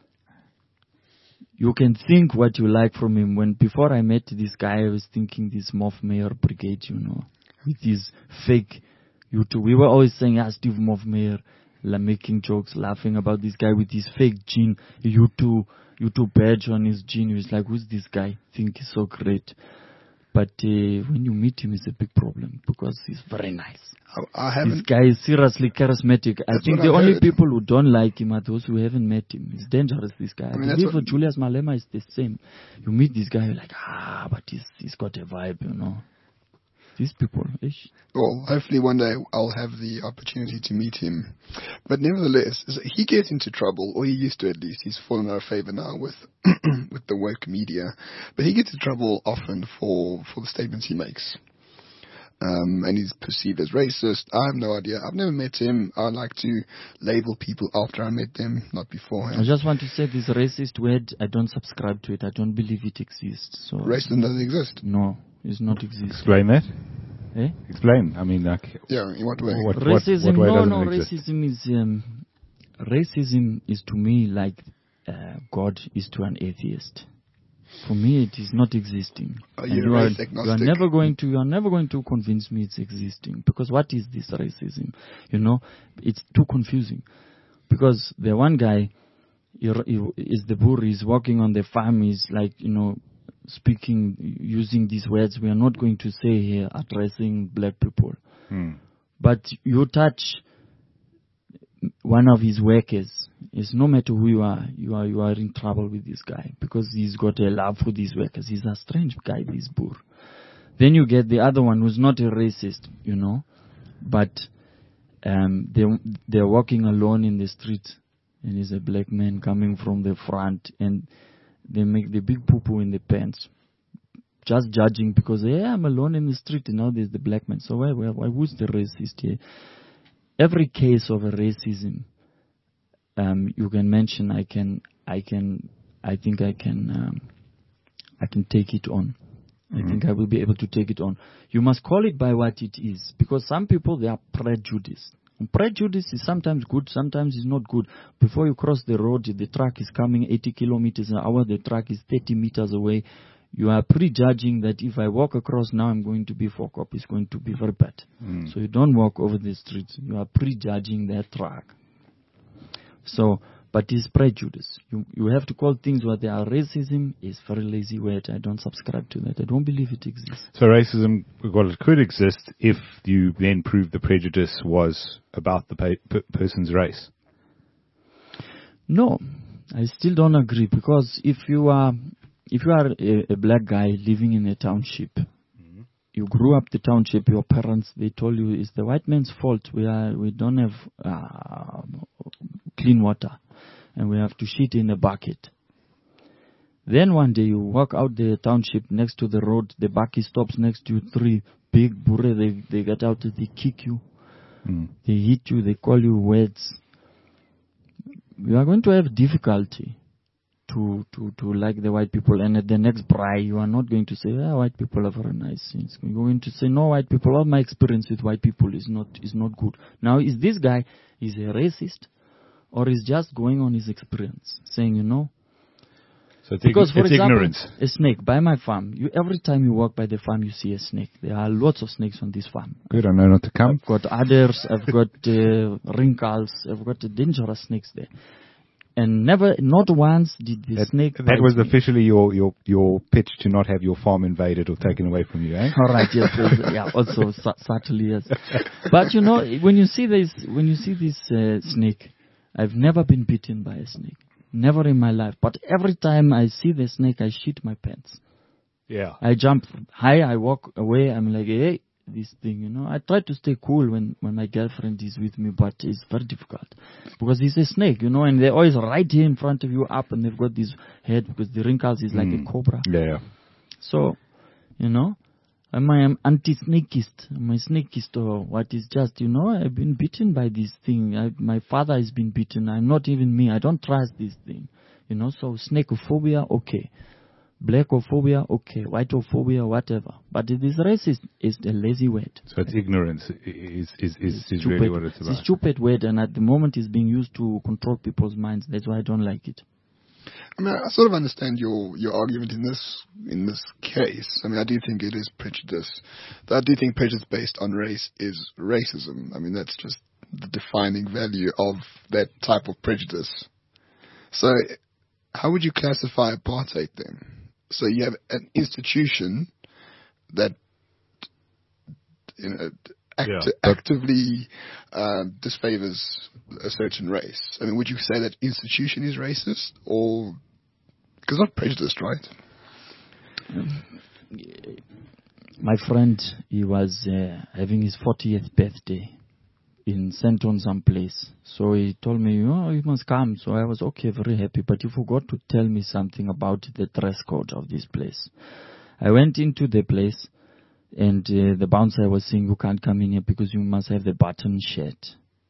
you can think what you like from him. When before I met this guy, I was thinking this Hofmeyer brigade, you know, with his fake YouTube. We were always saying, ah, Steve Hofmeyer, la making jokes, laughing about this guy with his fake gene, YouTube, YouTube badge on his gene. He was like, who's this guy? Think he's so great. But uh, when you meet him, it's a big problem because he's very nice. I, I This haven't. guy is seriously charismatic. I That's think what the I've only heard. people who don't like him are those who haven't met him. He's dangerous, this guy. I, I mean, that's believe what- for Julius Malema is the same. You meet this guy, you're like, ah, but he's he's got a vibe, you know. These people, ish. Well, hopefully one day I'll have the opportunity to meet him. But nevertheless, so he gets into trouble, or he used to at least. He's fallen out of favor now with with the woke media. But he gets into trouble often for, for the statements he makes. Um, and he's perceived as racist. I have no idea. I've never met him. I like to label people after I met them, not I beforehand. just want to say this racist word, I don't subscribe to it. I don't believe it exists. So Racism doesn't exist. No, it's not existing. Explain that. Eh? Explain. I mean, like, Yeah, in what way? what, what, Racism, what way no, doesn't no, it exist? racism is, um, racism is to me like uh, God is to an atheist. For me, it is not existing. Are And you a you, are, race you are agnostic? never going to, you are never going to convince me it's existing. Because what is this racism? You know, it's too confusing. Because the one guy he, he is the Boer, he's walking on the farm, he's like, you know, speaking, using these words we are not going to say here, addressing black people. Hmm. But you touch one of his workers, it's no matter who you are, you are you are in trouble with this guy because he's got a love for these workers. He's a strange guy, this Boer. Then you get the other one who's not a racist, you know, but um, they they're walking alone in the street, and he's a black man coming from the front, and they make the big poo-poo in the pants, just judging because hey, I'm alone in the street, and now there's the black man. So why why, why who's the racist here? Every case of a racism, um, you can mention. I can, I can, I think I can, um, I can take it on. I mm. think I will be able to take it on. You must call it by what it is, because some people, they are prejudiced. And prejudice is sometimes good, sometimes it's not good. Before you cross the road, the truck is coming eighty kilometers an hour, the truck is thirty meters away. You are prejudging that if I walk across now, I'm going to be fuck up. It's going to be very bad. Mm. So you don't walk over the street. You are prejudging that truck. So, but it's prejudice. You you have to call things what they are. Racism is very lazy word. I don't subscribe to that. I don't believe it exists. So racism, well, it could exist if you then prove the prejudice was about the pe- p- person's race. No, I still don't agree, because if you are if you are a, a black guy living in a township, mm-hmm. you grew up the township, your parents, they told you it's the white man's fault. We are we don't have uh, clean water, and we have to shit in a bucket. Then one day you walk out the township next to the road, the bucket stops next to you, three big burre, they, they get out, they kick you, mm. they hit you, they call you words. You are going to have difficulty to, to, to like the white people, and at the next braai, you are not going to say, ah, white people are very nice. You're going to say, no, white people, all my experience with white people is not is not good. Now, is this guy, is a racist? Or is just going on his experience, saying, you know. So it's, because, for it's example, ignorance. A snake by my farm. You every time you walk by the farm, you see a snake. There are lots of snakes on this farm. Good, I know not to come. I've got others. I've got uh, wrinkles. I've got uh, dangerous snakes there. And never, not once did the that, snake. That was me. Officially your, your your pitch to not have your farm invaded or taken away from you, eh? All right, yes, yes yeah. Also, su- subtly, yes. But you know, when you see this, when you see this uh, snake. I've never been bitten by a snake. Never in my life. But every time I see the snake, I shit my pants. Yeah. I jump high, I walk away, I'm like, hey, this thing, you know. I try to stay cool when, when my girlfriend is with me, but it's very difficult. Because it's a snake, you know, and they're always right here in front of you up, and they've got this head, because the wrinkles is like mm. a cobra. Yeah. So, you know, I'm, I'm anti-snakeist. I'm a snakeist, or what is just, you know, I've been bitten by this thing. I, my father has been bitten. I'm not even me. I don't trust this thing. You know, so snakeophobia, okay. Blackophobia, okay. Whiteophobia, whatever. But this racist is a lazy word. So it's ignorance is is, is, is really what it's about. It's a stupid word, and at the moment it's being used to control people's minds. That's why I don't like it. I mean, I sort of understand your, your argument in this in this case. I mean, I do think it is prejudice. But I do think prejudice based on race is racism. I mean, that's just the defining value of that type of prejudice. So, how would you classify apartheid then? So you have an institution that, you know, act- yeah. actively uh, disfavors a certain race. I mean, would you say that institution is racist, or because not prejudiced, right? Um, my friend, he was uh, having his fortieth birthday in Senton some place. So he told me, oh, you must come. So I was okay, very happy. But he forgot to tell me something about the dress code of this place. I went into the place, and uh, the bouncer was saying, you can't come in here because you must have the button shirt.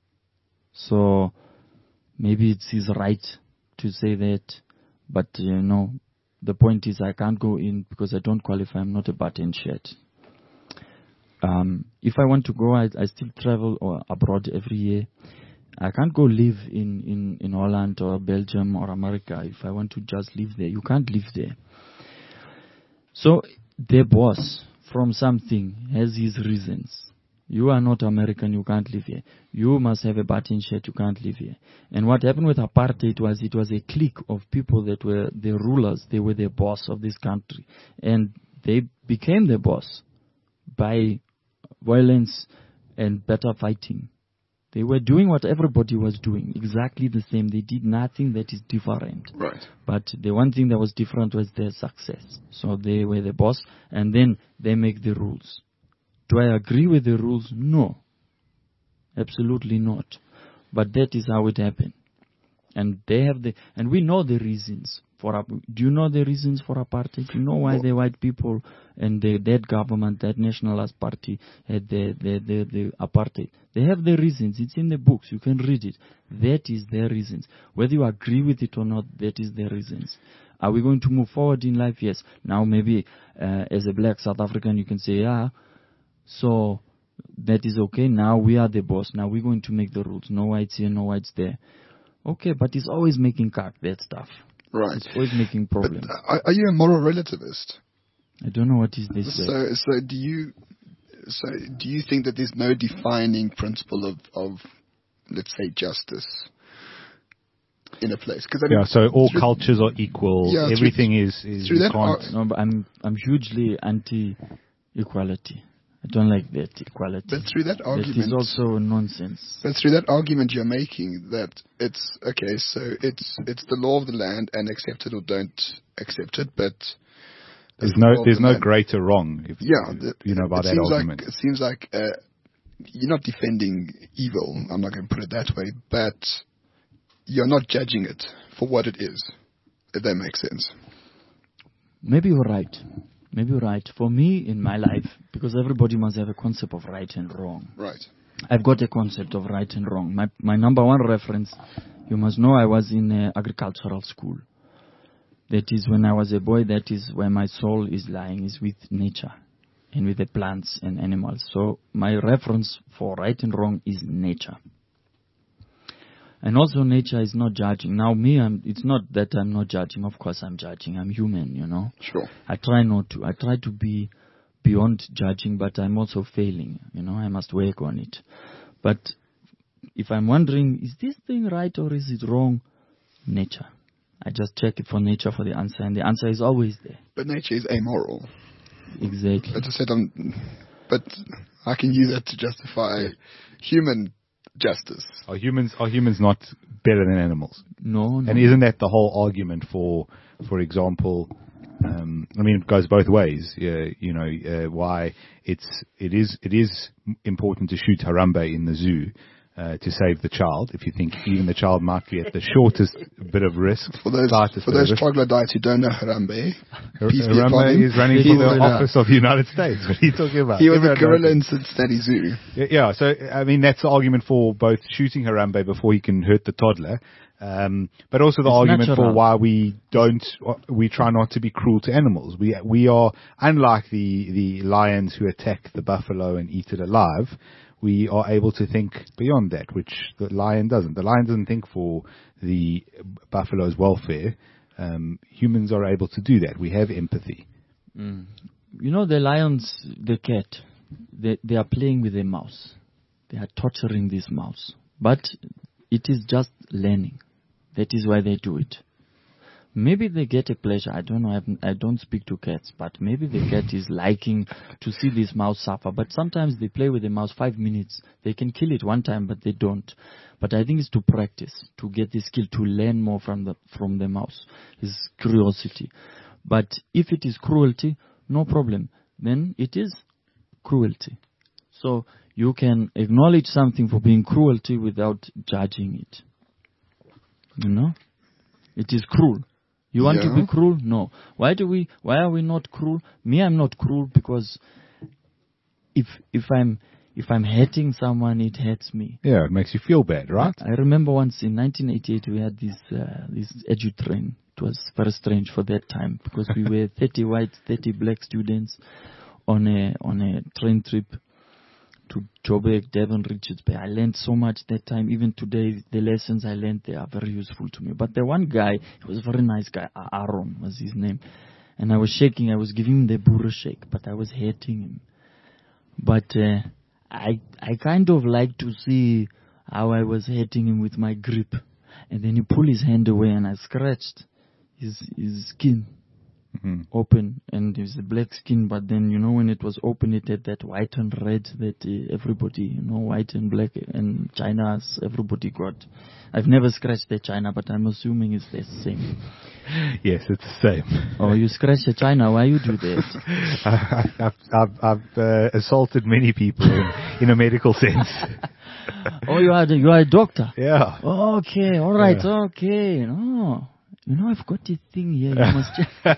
So maybe it's his right to say that. But, you know, the point is I can't go in because I don't qualify. I'm not a button shirt. Um, if I want to go, I, I still travel or abroad every year. I can't go live in, in, in Holland or Belgium or America. If I want to just live there, you can't live there. So the boss from something has his reasons. You are not American, you can't live here. You must have a button shirt, you can't live here. And what happened with apartheid was it was a clique of people that were the rulers. They were the boss of this country. And they became the boss by violence and better fighting. They were doing what everybody was doing, exactly the same. They did nothing that is different. Right. But the one thing that was different was their success. So they were the boss, and then they make the rules. Do I agree with the rules? No. Absolutely not. But that is how it happened. And they have the, and we know the reasons for, do you know the reasons for apartheid? You know why the white people and the, that government, that nationalist party had the, the, the, the apartheid? They have the reasons. It's in the books. You can read it. That is their reasons. Whether you agree with it or not, that is their reasons. Are we going to move forward in life? Yes. Now maybe uh, as a black South African, you can say, yeah, so that is okay. Now we are the boss. Now we're going to make the rules. No whites here, no whites there. Okay, but it's always making cack, that stuff. Right. It's always making problems. But, uh, are you a moral relativist? I don't know what is this. So, uh, so do you, so do you think that there's no defining principle of, of let's say, justice in a place? Because I mean, Yeah, so all through- cultures are equal. Yeah, through- Everything is, is through you that can't- ar- no, but I'm I'm hugely anti-equality. I don't like that equality. But through that That argument, is also nonsense. but through that argument you're making that it's okay. So it's it's the law of the land, and accept it or don't accept it. But there's it's the law no of there's the no land. greater wrong. If, Yeah, the, you know about it that seems argument. Like, it seems like uh, you're not defending evil. I'm not going to put it that way, but you're not judging it for what it is. If that makes sense. Maybe you're right. Maybe you're right. For me, in my life, because everybody must have a concept of right and wrong. Right. I've got a concept of right and wrong. My my number one reference, you must know, I was in uh, agricultural school. That is when I was a boy. That is where my soul is lying, is with nature, and with the plants and animals. So my reference for right and wrong is nature. And also nature is not judging. Now me, I'm, it's not that I'm not judging. Of course I'm judging. I'm human, you know. Sure. I try not to. I try to be beyond judging, but I'm also failing. You know, I must work on it. But if I'm wondering, is this thing right or is it wrong? Nature. I just check it for nature for the answer, and the answer is always there. But nature is amoral. Exactly. I just said I'm, but I can use that to justify human justice. Are humans are humans not better than animals? No, no. And isn't that the whole argument for, for example, um, I mean, it goes both ways. Uh, you know, uh, why it's it is it is important to shoot Harambe in the zoo uh, to save the child. If you think even the child might be at the shortest bit of risk, For those slightest for bit of those risk. troglodytes who don't know Harambe, peace be upon Harambe him. is running He for the was- office of the United States. What are you talking about? He was a Everyone knows gorilla it. in Cincinnati Zoo. Yeah, yeah, so I mean that's the argument for both shooting Harambe before he can hurt the toddler, um, but also the It's argument for natural. why we don't, we try not to be cruel to animals. We we are unlike the the lions who attack the buffalo and eat it alive. We are able to think beyond that, which the lion doesn't. The lion doesn't think for the buffalo's welfare. Um, humans are able to do that. We have empathy. Mm. You know, the lions, the cat, they, they are playing with a mouse. They are torturing this mouse. But it is just learning. That is why they do it. Maybe they get a pleasure. I don't know. I, haven't- I don't speak to cats, but maybe the cat is liking to see this mouse suffer. But sometimes they play with the mouse five minutes. They can kill it one time, but they don't. But I think it's to practice, to get the skill, to learn more from the from the mouse. It's curiosity. But if it is cruelty, no problem. Then it is cruelty. So you can acknowledge something for being cruelty without judging it. You know? It is cruel. You want to Yeah. be cruel? No. Why do we? Why are we not cruel? Me, I'm not cruel because if if I'm if I'm hurting someone, it hurts me. Yeah, it makes you feel bad, right? I remember once in nineteen eighty-eight we had this uh, this edu train. It was very strange for that time because we were thirty white, thirty black students on a on a train trip to Joburg, Devon, Richards Bay. I learned so much that time. Even today, the lessons I learned, they are very useful to me. But the one guy, he was a very nice guy. Aaron was his name. And I was shaking. I was giving him the burro shake, but I was hating him. But uh, I I kind of like to see how I was hitting him with my grip. And then he pulled his hand away and I scratched his his skin. Mm-hmm. Open, and it was a black skin, but then, you know, when it was open, it had that white and red that uh, everybody, you know, white and black, and China's everybody got. I've never scratched the China, but I'm assuming it's the same. Yes, it's the same. Oh, you scratched the China, why you do that? I- I've, I've, I've uh, assaulted many people in, in a medical sense. Oh, you are, the, you are a doctor? Yeah. Okay, alright, Yeah. okay. No, you know, I've got a thing here, you must check.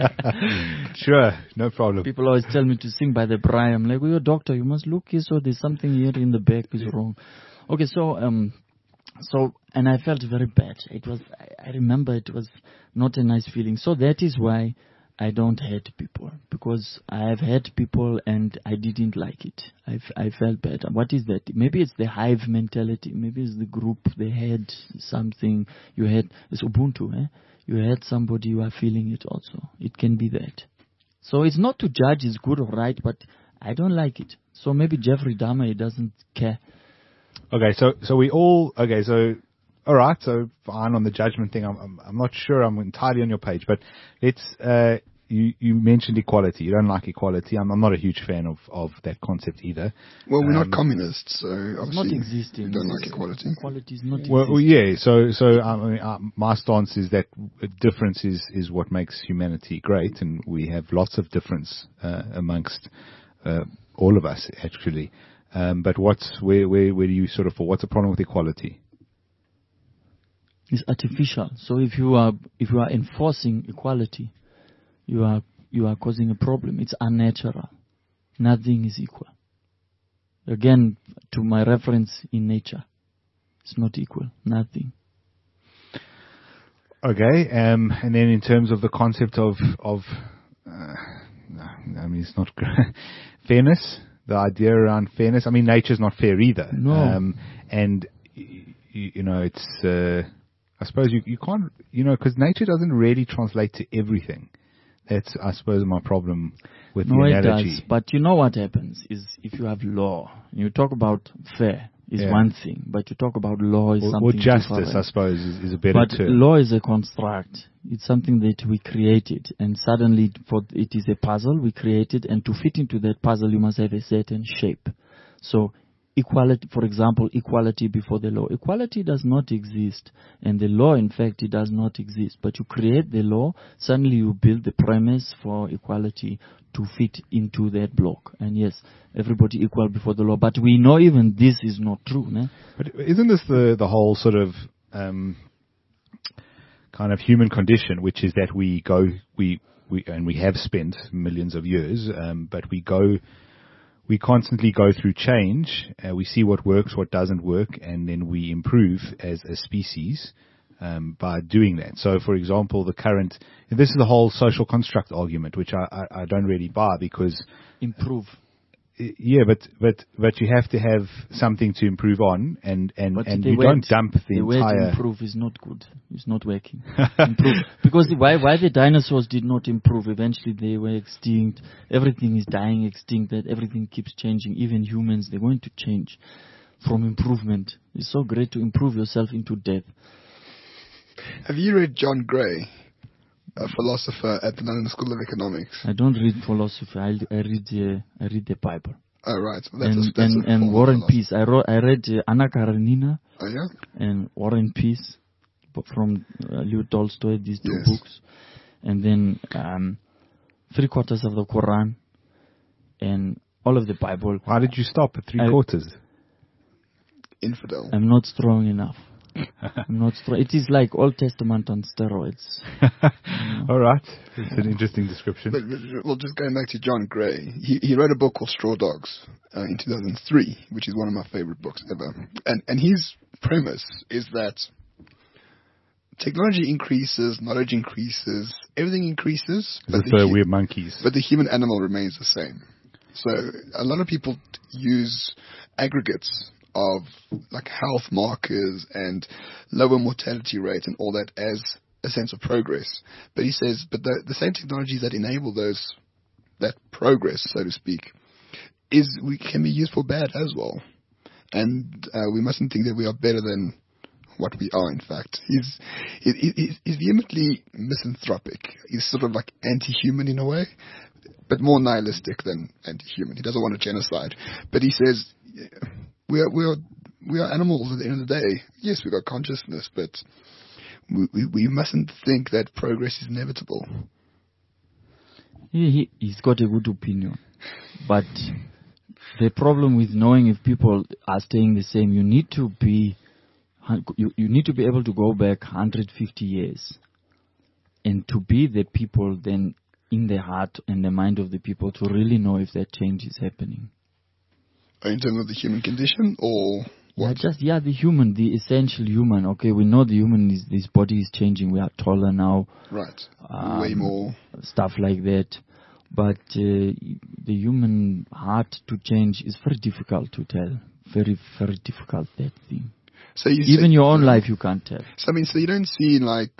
Sure, no problem. People always tell me to sing by the braai. I'm like, well, you're a doctor, you must look here, so there's something here in the back is wrong. Okay, so um, So, and I felt very bad. It was, I, I remember it was not a nice feeling. So that is why I don't hate people, because I have had people and I didn't like it. I, f- I felt bad. What is that? Maybe it's the hive mentality. Maybe it's the group. They had something. You had, it's Ubuntu, eh? You had somebody, you are feeling it also. It can be that. So it's not to judge it's good or right, but I don't like it. So maybe Jeffrey Dahmer, he doesn't care. Okay, so so we all okay. So all right, so fine on the judgment thing. I'm I'm, I'm not sure I'm entirely on your page, but let's. Uh, you you mentioned equality. You don't like equality. I'm I'm not a huge fan of, of that concept either. Well, we're Um, not communists, so It's obviously not existing. we don't like equality. Equality is not Well, well, existing. yeah. So, so I mean, uh, my stance is that difference is, is what makes humanity great, and we have lots of difference uh, amongst uh, all of us, actually. Um, but what's where, where where do you sort of fall? What's the problem with equality? It's artificial. So if you are if you are enforcing equality, you are you are causing a problem. It's unnatural. Nothing is equal. Again, to my reference in nature, it's not equal. Nothing. Okay, um, and then in terms of the concept of of, uh, I mean, it's not fairness. The idea around fairness. I mean, nature's not fair either. No. Um, and y- y- you know, it's. Uh, I suppose you you can't. You know, because nature doesn't really translate to everything. That's, I suppose, my problem with No, the it analogy. does. But you know what happens is if you have law, you talk about fair is Yeah. one thing, but you talk about law is Or, something or justice, different. I suppose, is, is a better But term. law is a construct. It's something that we created, and suddenly for it is a puzzle we created, and to fit into that puzzle you must have a certain shape. So equality, for example, equality before the law. Equality does not exist, and the law, in fact, it does not exist. But you create the law, suddenly you build the premise for equality to fit into that block. And yes, everybody equal before the law. But we know even this is not true. Ne? But isn't this the, the whole sort of um, kind of human condition, which is that we go, we, we and we have spent millions of years, um, but we go, we constantly go through change. Uh, we see what works, what doesn't work, and then we improve as a species um, by doing that. So, for example, the current, this is the whole social construct argument, which I, I, I don't really buy because Improve. yeah, but but but you have to have something to improve on, and and, But and the you word- don't dump the, the word entire. improve is not good. It's not working. Improve. Because the, why why the dinosaurs did not improve? Eventually they were extinct. Everything is dying extinct. That everything keeps changing. Even humans, they're going to change from improvement. It's so great to improve yourself into death. Have you read John Gray, a philosopher at the London School of Economics? I don't read philosophy. I, I read uh, I read the Bible. Oh, right. Well, that's and a, that's and, a and form of War and philosophy. Peace. I wrote I read uh, Anna Karenina Oh, yeah? and War and Peace b- from uh, Leo Tolstoy. These two Yes. books, and then um, three quarters of the Quran and all of the Bible. Why did you stop at three I- quarters? Infidel. I'm not strong enough. I'm not strong. It is like Old Testament on steroids. All right, it's an interesting description. But, but, well, just going back to John Gray, he, he wrote a book called Straw Dogs uh, in two thousand three, which is one of my favorite books ever. And, and his premise is that technology increases, knowledge increases, everything increases, As but if the, uh, hu- we're monkeys. but the human animal remains the same. So a lot of people t- use aggregates of like health markers and lower mortality rate and all that as a sense of progress. But he says, but the, the same technologies that enable those, that progress, so to speak, is we can be used for bad as well. And uh, we mustn't think that we are better than what we are, in fact. He's, he, he, he's vehemently misanthropic. He's sort of like anti-human in a way, but more nihilistic than anti-human. He doesn't want a genocide. But he says, yeah, we are, we are, we are animals at the end of the day. Yes, we've got consciousness, but we, we, we mustn't think that progress is inevitable. He, he, he's got a good opinion. But the problem with knowing if people are staying the same, you need to be you, you need to be able to go back one hundred fifty years and to be the people then in the heart and the mind of the people to really know if that change is happening. In terms of the human condition or Yeah, What? just yeah, the human, the essential human. Okay, we know the human is this body is changing. We are taller now. Right. Um, Way more. Stuff like that. But uh, the human heart to change is very difficult to tell. Very, very difficult, that thing. So you Even say, your own uh, life, you can't tell. So I mean, so you don't see like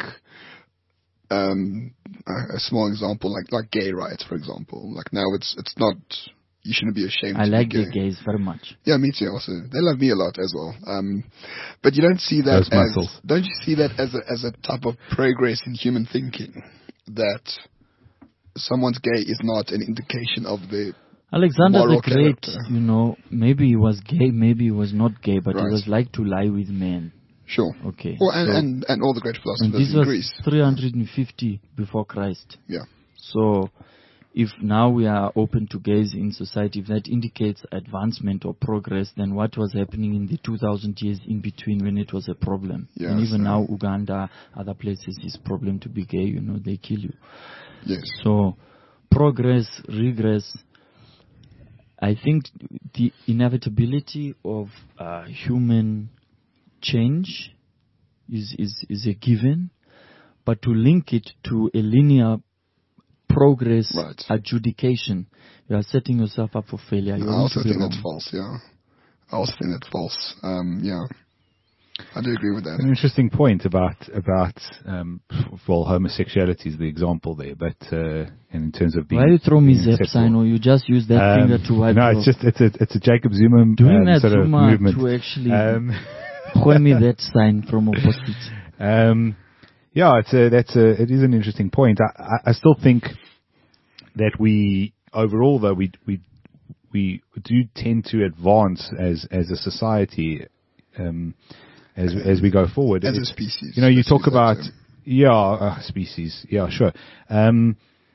um, a, a small example, like like gay rights, for example. Like now, it's it's not. You shouldn't be ashamed. I to like be the gay. gays very much. Yeah, me too. Also, they love me a lot as well. Um, but you don't see that Those as muscles. don't you see that as a as a type of progress in human thinking, that someone's gay is not an indication of the Alexander moral the Great, character. you know, maybe he was gay, maybe he was not gay, but Right. he was like to lie with men. Sure. Okay. Well, and, so- and and all the great and philosophers this in was Greece. three hundred fifty before Christ. Yeah. So, if now we are open to gays in society, if that indicates advancement or progress, then what was happening in the two thousand years in between when it was a problem? Yes, and even uh, now, Uganda, other places, is problem to be gay, you know, they kill you. Yes. So, progress, regress, I think the inevitability of uh, human change is, is, is a given, but to link it to a linear progress Right. adjudication, you are setting yourself up for failure. You're I going also to be think wrong. that's false. Yeah. I also think that's false. Um, yeah. I do agree with that. An interesting point about about um, well, homosexuality is the example there, but uh, in terms of being, Why you throw me being Zep sign, acceptable. or you just use that Um, finger to wipe No, your- it's just it's a it's a Jacob Zuma doing um, that sort of Zuma movement. to actually Um, throw me that sign from opposite. Um, yeah, it's a, that's a, it is an interesting point. I, I, I still think that we, overall though, we, we, we do tend to advance as, as a society, um, as, as we go forward. As a It's- species. You know, you Let's talk use that about, term. yeah, uh, species, yeah, sure. Um,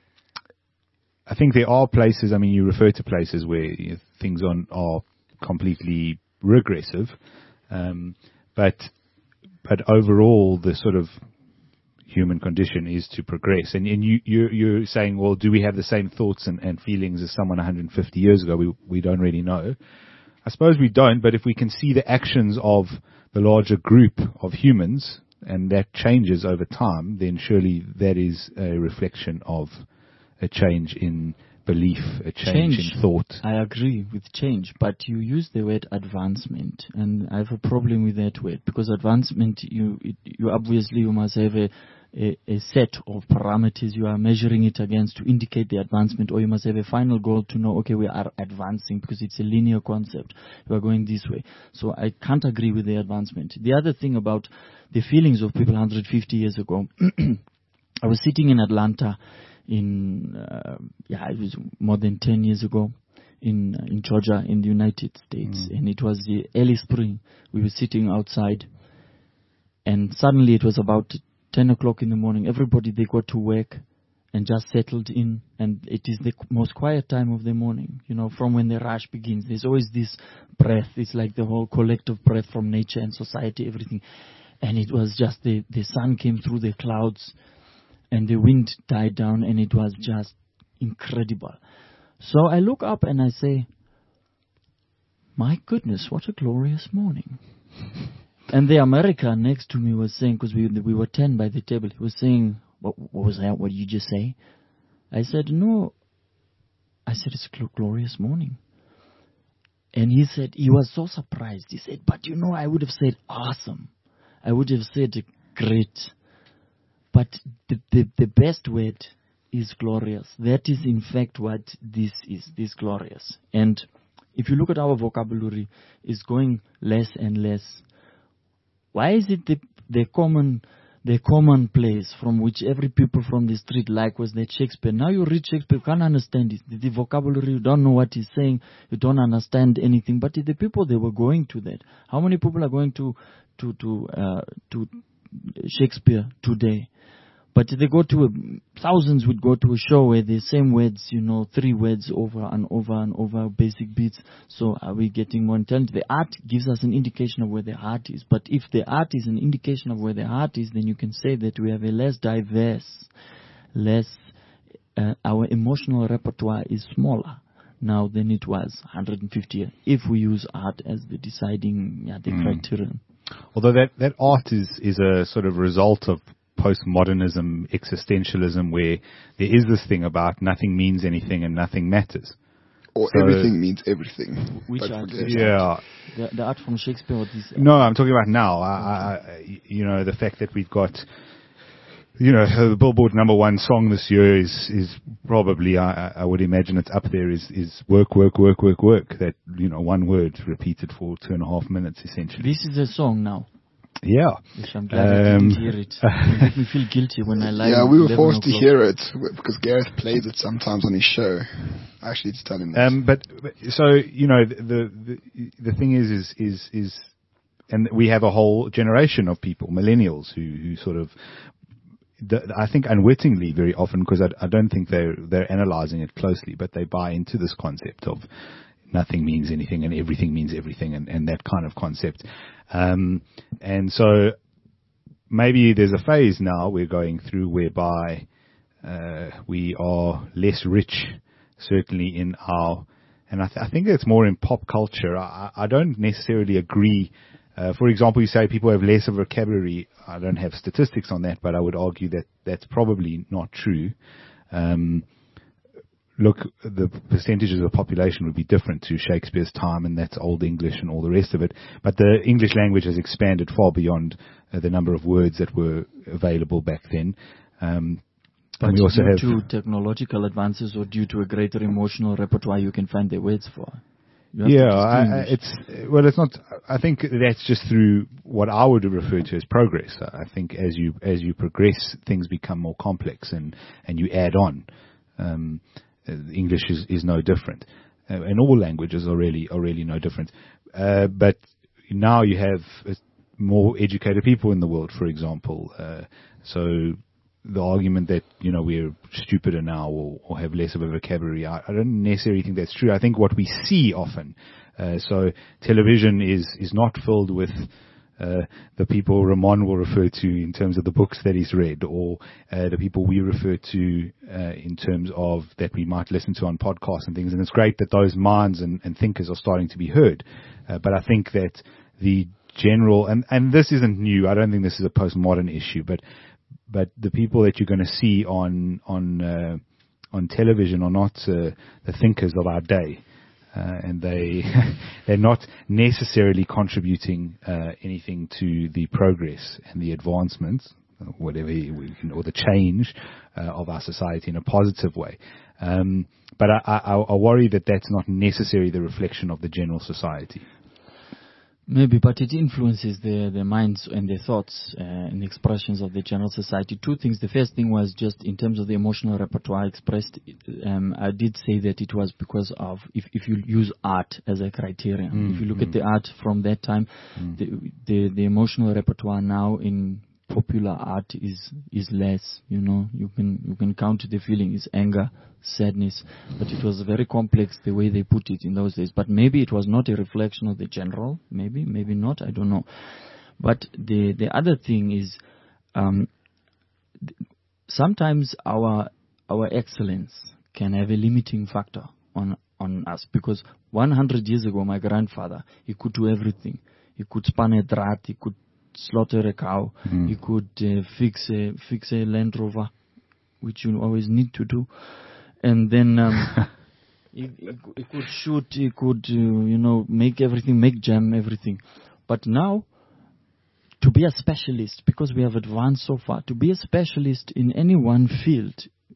I think there are places, I mean, you refer to places where you know, things on, are completely regressive, um, but, but overall, the sort of human condition is to progress. And, and you, you, you're saying, well, do we have the same thoughts and, and feelings as someone one hundred fifty years ago? We, we don't really know. I suppose we don't, but if we can see the actions of the larger group of humans, and that changes over time, then surely that is a reflection of a change in belief, a change, Change. in thought. I agree with change, but you use the word advancement, and I have a problem with that word, because advancement, you it, you obviously you must have a, a a set of parameters you are measuring it against to indicate the advancement, or you must have a final goal to know, okay, we are advancing, because it's a linear concept. You are going this way. So I can't agree with the advancement. The other thing about the feelings of people one hundred fifty years ago, I was sitting in Atlanta in uh, yeah, it was more than ten years ago in uh, in Georgia, in the United States, Mm. and it was the early spring. We were sitting outside, and suddenly it was about ten o'clock in the morning. Everybody, they got to work and just settled in, and it is the most quiet time of the morning. You know, from when the rush begins, there's always this breath. It's like the whole collective breath from nature and society, everything. And it was just the the sun came through the clouds, and the wind died down, and it was just incredible. So I look up and I say, my goodness, what a glorious morning. And the American next to me was saying, because we we were ten by the table, he was saying, what, what was that? What did you just say? I said, no. I said, it's a gl- glorious morning. And he said, he was so surprised. He said, but you know, I would have said awesome. I would have said great. But the, the, the best word is glorious. That is, in fact, what this is, this glorious. And if you look at our vocabulary, it's going less and less. Why is it the, the common the common place from which every people from the street like was that Shakespeare? Now you read Shakespeare, you can't understand it. The, the vocabulary, you don't know what he's saying, you don't understand anything. But the people, they were going to that. How many people are going to to to uh, to Shakespeare today? But they go to a, thousands would go to a show where the same words, you know, three words over and over and over, basic beats. So are we getting more intelligent? The art gives us an indication of where the heart is. But if the art is an indication of where the heart is, then you can say that we have a less diverse, less, uh, our emotional repertoire is smaller now than it was one hundred fifty years, if we use art as the deciding yeah, the mm. criterion. Although that, that art is, is a sort of result of postmodernism, existentialism, where there is this thing about nothing means anything and nothing matters. Or so everything means everything. Which art? Yeah. The, the art from Shakespeare or this? No, I'm talking about now. I, I, you know, the fact that we've got, you know, the Billboard number one song this year is, is probably, I, I would imagine it's up there, is, is work, work, work, work, work. That, you know, one word repeated for two and a half minutes, essentially. This is a song now. Yeah. Which I'm glad um, I didn't hear it. It made me feel guilty when I lied. Yeah, we were forced to hear it because Gareth plays it sometimes on his show. I actually need to tell him that. Um, but, but so you know the, the the thing is is is is, and we have a whole generation of people, millennials, who who sort of, I think unwittingly very often, because I, I don't think they're they're analyzing it closely, but they buy into this concept of nothing means anything and everything means everything, and, and that kind of concept. Um, and so maybe there's a phase now we're going through whereby uh, we are less rich, certainly in our, and I, th- I think it's more in pop culture. I, I don't necessarily agree. Uh, for example, you say people have less of a vocabulary. I don't have statistics on that, but I would argue that that's probably not true. Um, Look, the percentages of the population would be different to Shakespeare's time, and that's Old English and all the rest of it. But the English language has expanded far beyond uh, the number of words that were available back then. Um, but and we also due have to technological advances or due to a greater emotional repertoire you can find the words for. Yeah, I, I, it's well, it's not. I think that's just through what I would refer to as progress. I think as you as you progress, things become more complex, and and you add on. Um, English is, is no different, uh, and all languages are really are really no different. Uh, but now you have uh, more educated people in the world, for example. Uh, so the argument that you know we're stupider now or, or have less of a vocabulary, I, I don't necessarily think that's true. I think what we see often, uh, so television is is not filled with Uh, the people Ramon will refer to in terms of the books that he's read, or uh, the people we refer to uh, in terms of that we might listen to on podcasts and things. And it's great that those minds and, and thinkers are starting to be heard. Uh, but I think that the general, and, and this isn't new, I don't think this is a postmodern issue, but but the people that you're going to see on on uh, on television are not uh, the thinkers of our day. Uh, and they they're not necessarily contributing uh, anything to the progress and the advancements, whatever we can, or the change uh, of our society in a positive way. Um, but I, I, I worry that that's not necessarily the reflection of the general society. Maybe, but it influences the the minds and the thoughts uh, and the expressions of the general society. Two things. The first thing was just in terms of the emotional repertoire expressed. Um, I did say that it was because of if, if you use art as a criterion. Mm, if you look mm. at the art from that time, mm. the, the the emotional repertoire now in popular art is is less. You know, you can you can count the feeling is anger, sadness, but it was very complex the way they put it in those days. But maybe it was not a reflection of the general. Maybe, maybe not. I don't know. But the the other thing is, um, th- sometimes our our excellence can have a limiting factor on on us, because one hundred years ago, my grandfather, he could do everything. He could span a draht. He could slaughter a cow. Mm. He could uh, fix a fix a Land Rover, which you always need to do. And then um, he, he, he could shoot, he could, uh, you know, make everything, make jam, everything. But now, to be a specialist, because we have advanced so far, to be a specialist in any one field,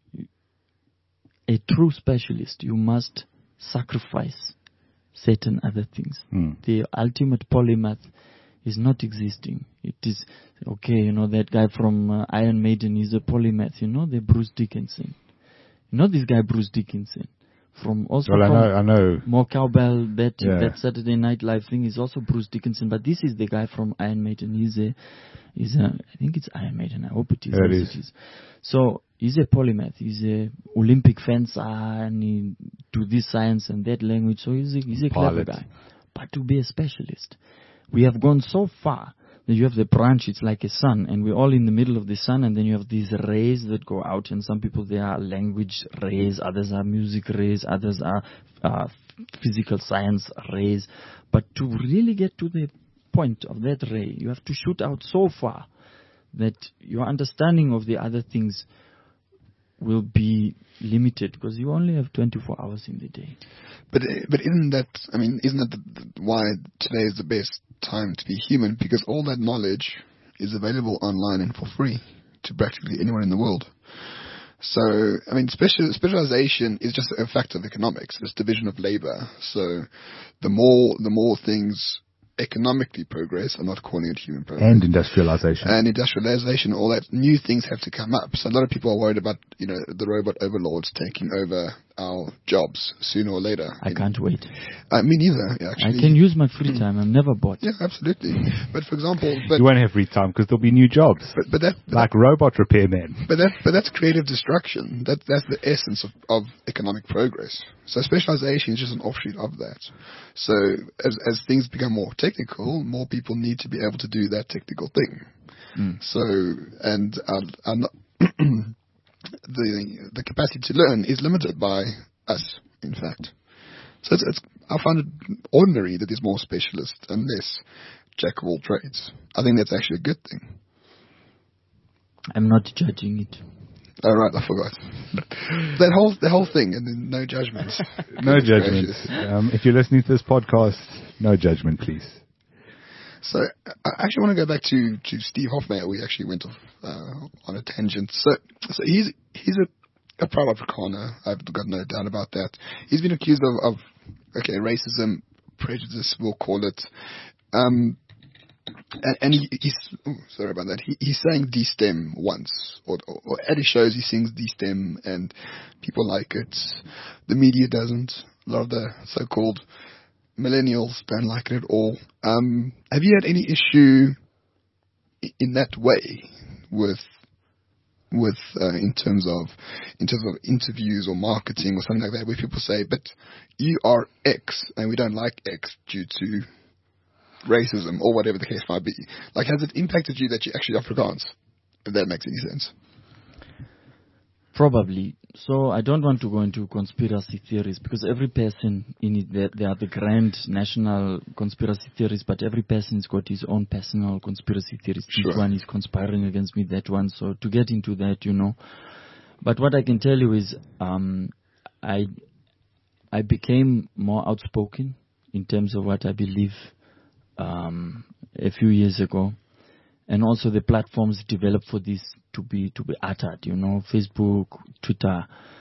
a true specialist, you must sacrifice certain other things. Mm. The ultimate polymath is not existing. It is, okay, you know, that guy from uh, Iron Maiden is a polymath, you know, the Bruce Dickinson. You know this guy Bruce Dickinson from also well, from I know, I know. More Cowbell, that yeah. that Saturday Night Live thing is also Bruce Dickinson, but this is the guy from Iron Maiden. He's a, he's a, I think it's Iron Maiden. I hope it is. Yeah, it is. It is. So he's a polymath. He's a Olympic fencer, and he do this science and that language. So he's a, he's a clever guy. But to be a specialist, we have gone so far you have the branch, it's like a sun, and we're all in the middle of the sun, and then you have these rays that go out, and some people, they are language rays, others are music rays, others are uh, physical science rays. But to really get to the point of that ray, you have to shoot out so far that your understanding of the other things will be limited, because you only have twenty-four hours in the day. But uh, but isn't that, I mean, isn't that the, the, why today is the best time to be human? Because all that knowledge is available online and for free to practically anyone in the world. So, I mean, special, specialization is just a fact of economics. It's division of labor. So the more the more things economically progress, I'm not calling it human progress. And industrialization. And industrialization, all that, new things have to come up. So a lot of people are worried about, you know, the robot overlords taking over our jobs sooner or later. I can't wait. Uh, me neither, actually. I can use my free time. I'm never bored. Yeah, absolutely. But for example, but You won't have free time because there'll be new jobs. but, but that but like robot repairmen. But that, but that's creative destruction. That, that's the essence of, of economic progress. So specialization is just an offshoot of that. So as, as things become more technical, more people need to be able to do that technical thing. Mm. So, and uh, I'm not the the capacity to learn is limited by us, in fact. So it's, it's, I find it ordinary that there's more specialists and less jack of all trades. I think that's actually a good thing. I'm not judging it. Oh, right, I forgot. that whole the whole thing, and then no judgments. No Goodness judgment. gracious. Um, if you're listening to this podcast, no judgment, please. So I actually want to go back to, to Steve Hofmeyr. We actually went off uh, on a tangent. So so he's he's a, a proud Afrikaner. I've got no doubt about that. He's been accused of, of okay, racism, prejudice, we'll call it. Um, and, and he, he's oh, sorry about that. He, he's saying D-STEM once, or, or, or at his shows he sings D-STEM, and people like it. The media doesn't. A lot of the so-called millennials don't like it at all. Um, have you had any issue in that way with with uh, in terms of in terms of interviews or marketing or something like that, where people say, "But you are X, and we don't like X due to racism," or whatever the case might be? Like, has it impacted you that you actually Afrikaans? If that makes any sense. Probably. So I don't want to go into conspiracy theories, because every person in it, there, there are the grand national conspiracy theories, but every person's got his own personal conspiracy theories. Sure. This one is conspiring against me, that one. So to get into that, you know. But what I can tell you is, um, I I became more outspoken in terms of what I believe um, a few years ago. And also the platforms developed for this to be to be uttered, you know, Facebook, Twitter,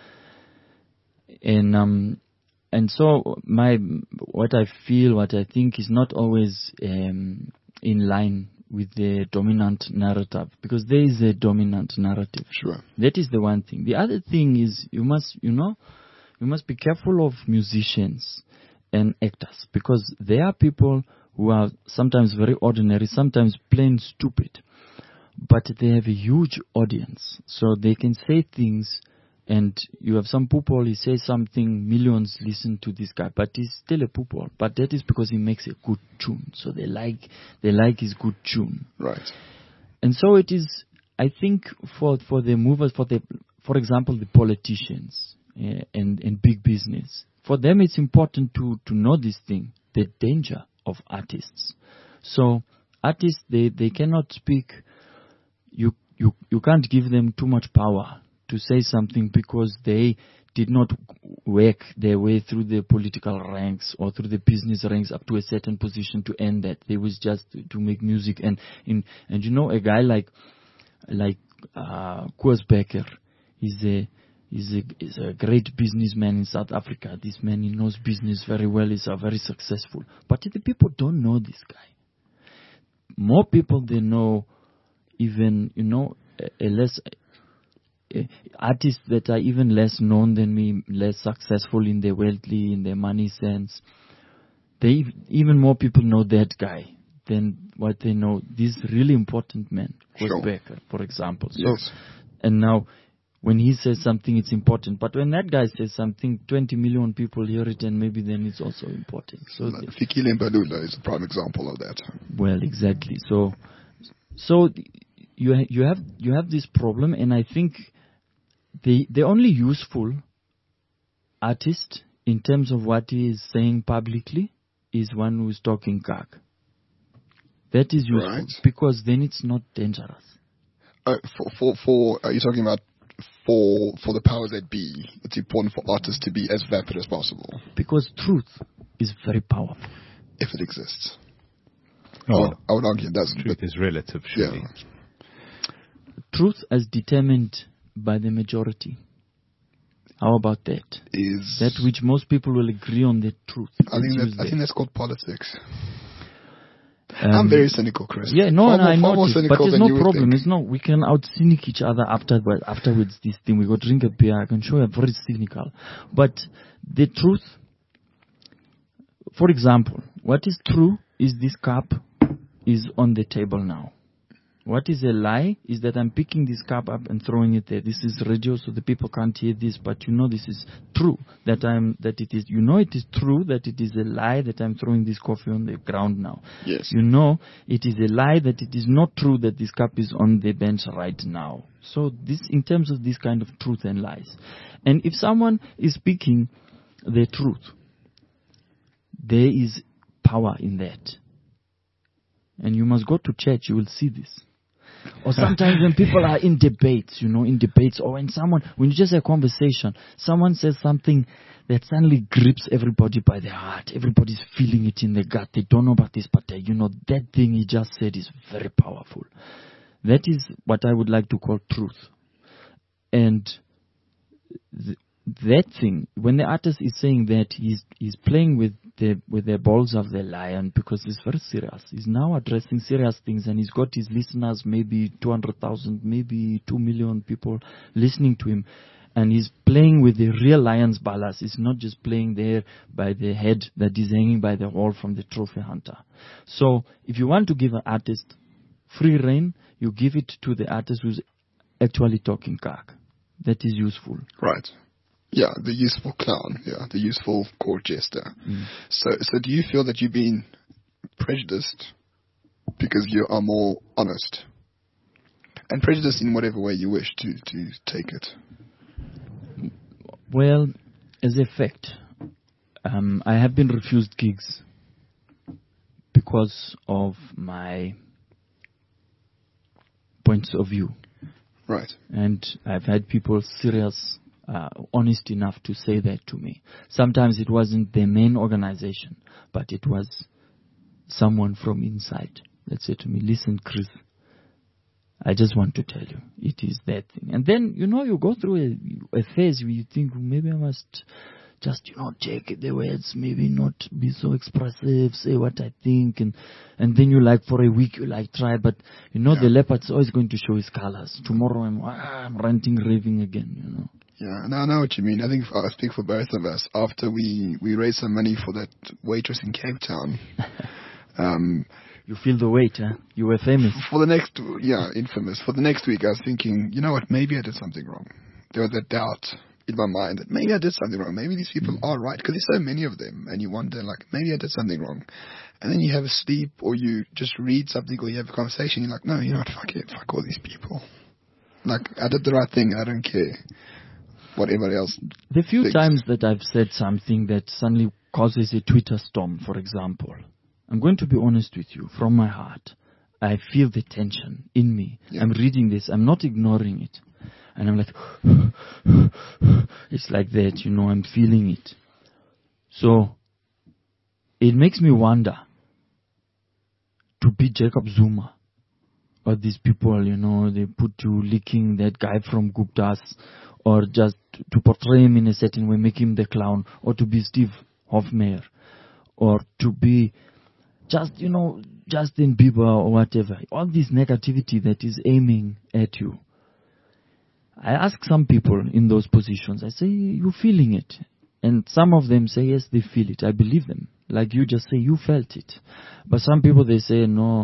and um, and so my what I feel, what I think is not always um, in line with the dominant narrative, because there is a dominant narrative. Sure. That is the one thing. The other thing is you must, you know, you must be careful of musicians and actors, because there are people who are sometimes very ordinary, sometimes plain stupid, but they have a huge audience. So they can say things, and you have some people, he says something, millions listen to this guy, but he's still a poople. But that is because he makes a good tune. So they like they like his good tune. Right. And so it is, I think, for, for the movers, for the, for example, the politicians uh, and, and big business, for them it's important to, to know this thing, the danger of artists. So artists, they, they cannot speak, you, you, you can't give them too much power to say something, because they did not work their way through the political ranks or through the business ranks up to a certain position to end that. They was just to, to make music. And, in, and you know, a guy like, like, uh, Koos Becker, he's a, He's a, he's a great businessman in South Africa. This man, he knows business very well. He's uh, very successful. But the people don't know this guy. More people, they know even, you know, a, a less, a, artists that are even less known than me, less successful in their worldly, in their money sense. They, even more people know that guy than what they know this really important man, Koos Sure. Becker, for example. So, Yes. and now, when he says something, it's important. But when that guy says something, twenty million people hear it, and maybe then it's also important. So, Like Fikile Mbalula is a prime example of that. well, exactly. So, so you ha- you have you have this problem, and I think the the only useful artist in terms of what he is saying publicly is one who is talking gag. That is useful Right. because then it's not dangerous. Uh, for, for, for, are you talking about for, for the powers that be, it's important for artists to be as vapid as possible, Because truth is very powerful. if it exists. I, Oh, would, I would argue it doesn't. truth But is relative, yeah, surely. Truth as determined by the majority. How about that? is That which most people will agree on the truth. I think Let's that, use I think that's called politics. Um, I'm very cynical, Chris. Yeah, no, far no, more, I far more noticed, cynical but there's than no you would problem. think. It's no, we can out cynic each other afterward. Afterwards, this thing we go drink a beer. I can show you very cynical, but the truth. For example, what is true is this cup is on the table now. What is a lie is that I'm picking this cup up and throwing it there. This is radio, so the people can't hear this, but you know this is true. That I'm that it is. You know it is true that it is a lie that I'm throwing this coffee on the ground now. Yes. You know it is a lie that it is not true that this cup is on the bench right now. So this, in terms of this kind of truth and lies, and if someone is speaking the truth, there is power in that. And you must go to church, you will see this. Or sometimes when people are in debates, you know, in debates, or when someone, when you just have a conversation, someone says something that suddenly grips everybody by the heart. Everybody's feeling it in the gut. They don't know about this, but uh, you know, that thing he just said is very powerful. That is what I would like to call truth. And th- that thing, when the artist is saying that, he's he's playing with the with the balls of the lion because he's very serious. He's now addressing serious things, and he's got his listeners, maybe two hundred thousand, maybe two million people listening to him, and he's playing with the real lion's balance. He's not just playing there by the head that is hanging by the wall from the trophy hunter. So, if you want to give an artist free rein, you give it to the artist who's actually talking gag. That is useful. Right. Yeah, the useful clown. Yeah, the useful court jester. Mm. So, so do you feel that you've been prejudiced because you are more honest? And prejudiced in whatever way you wish to, to take it. Well, as a fact, um, I have been refused gigs because of my points of view. Right. And I've had people serious, uh, honest enough to say that to me. Sometimes it wasn't the main organization, but it was someone from inside that said to me, listen, Chris, I just want to tell you, it is that thing. And then, you know, you go through a, a phase where you think, maybe I must just, you know, check the words, maybe not be so expressive, say what I think. And and then you like, for a week, you like try, but, you know, Yeah. the leopard's always going to show his colors. Tomorrow I'm, ah, I'm ranting, raving again, you know. Yeah, no, I know what you mean. I think I speak for both of us. After we, we raised some money for that waitress in Cape Town, um, You feel the weight, huh? You were famous. for the next, yeah, infamous. For the next week, I was thinking, you know what, maybe I did something wrong. There was that doubt in my mind that maybe I did something wrong. Maybe these people are right, because there's so many of them, and you wonder, like, maybe I did something wrong. And then you have a sleep, or you just read something, or you have a conversation, you're like, no, you know what, fuck it, fuck all these people. Like, I did the right thing, I don't care what everybody else The few thinks. times that I've said something that suddenly causes a Twitter storm, for example, I'm going to be honest with you, from my heart, I feel the tension in me. Yeah. I'm reading this, I'm not ignoring it. And I'm like, it's like that, you know, I'm feeling it. So, it makes me wonder, to be Jacob Zuma, or these people, you know, they put you licking that guy from Gupta's, or just to portray him in a certain way, make him the clown, or to be Steve Hofmeyer, or to be just, you know, Justin Bieber or whatever. All this negativity that is aiming at you. I ask some people in those positions, I say, you feeling it? And some of them say, yes, they feel it. I believe them. Like you just say, you felt it. But some people, they say, no,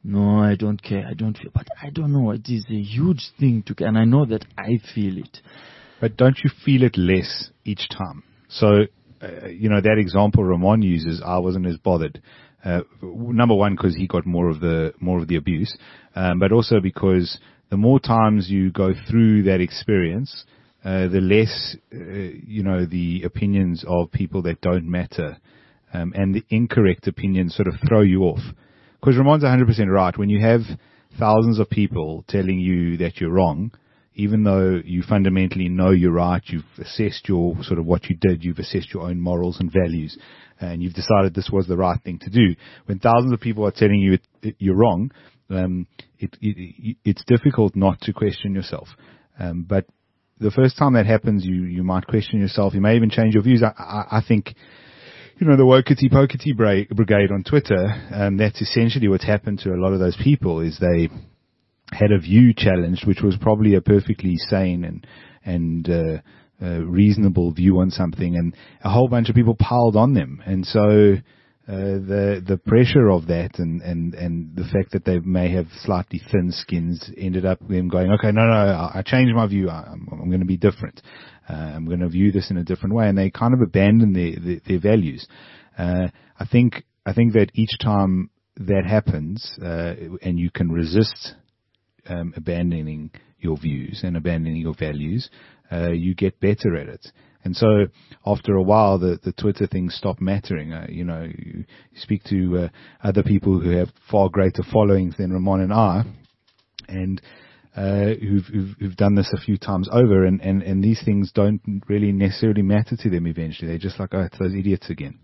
no, I don't care, I don't feel. But I don't know, it is a huge thing to care, and I know that I feel it. But don't you feel it less each time? So, uh, you know, that example Ramon uses, I wasn't as bothered. Uh, number one, because he got more of the more of the abuse, um, but also because the more times you go through that experience, uh, the less, uh, you know, the opinions of people that don't matter, um, and the incorrect opinions sort of throw you off. Because Ramon's one hundred percent right. When you have thousands of people telling you that you're wrong, even though you fundamentally know you're right, you've assessed your sort of what you did, you've assessed your own morals and values, and you've decided this was the right thing to do. When thousands of people are telling you it, it, you're wrong, um, it, it, it's difficult not to question yourself. Um, but the first time that happens, you, you might question yourself. You may even change your views. I, I, I think, you know, the Wokety Pokety bra- Brigade on Twitter, um, that's essentially what's happened to a lot of those people, is they had a view challenged, which was probably a perfectly sane and and uh, uh, reasonable view on something, and a whole bunch of people piled on them, and so uh, the the pressure of that and, and, and the fact that they may have slightly thin skins ended up them going, okay, no, no, I, I changed my view. I'm, I'm going to be different. Uh, I'm going to view this in a different way, and they kind of abandon their their, their values. Uh, I think I think that each time that happens, uh, and you can resist Um, abandoning your views and abandoning your values, uh, you get better at it. And so after a while, the, the Twitter things stop mattering. Uh, you know, you, you speak to uh, other people who have far greater followings than Ramon and I, and uh, who've, who've, who've done this a few times over, and, and, and these things don't really necessarily matter to them eventually. They're just like, oh, it's those idiots again.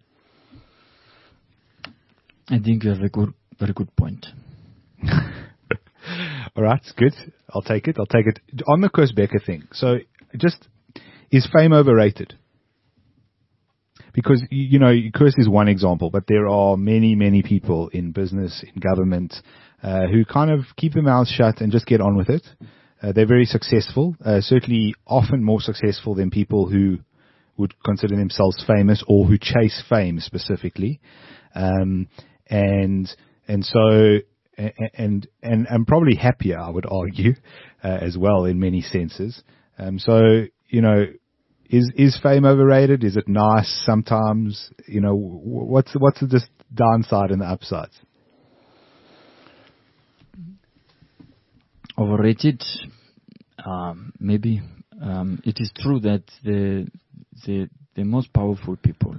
I think you have a good, very good point. All right, good. I'll take it. I'll take it. On the Koos Becker thing, so just, is fame overrated? Because, you know, Koos is one example, but there are many, many people in business, in government, uh, who kind of keep their mouths shut and just get on with it. Uh, they're very successful, uh, certainly often more successful than people who would consider themselves famous or who chase fame specifically. Um, and, and so, And, and, and probably happier, I would argue, uh, as well in many senses. Um, so, you know, is, is fame overrated? Is it nice sometimes? You know, what's, what's the just downside and the upsides? Overrated, um, maybe. Um, it is true that the, the, the most powerful people,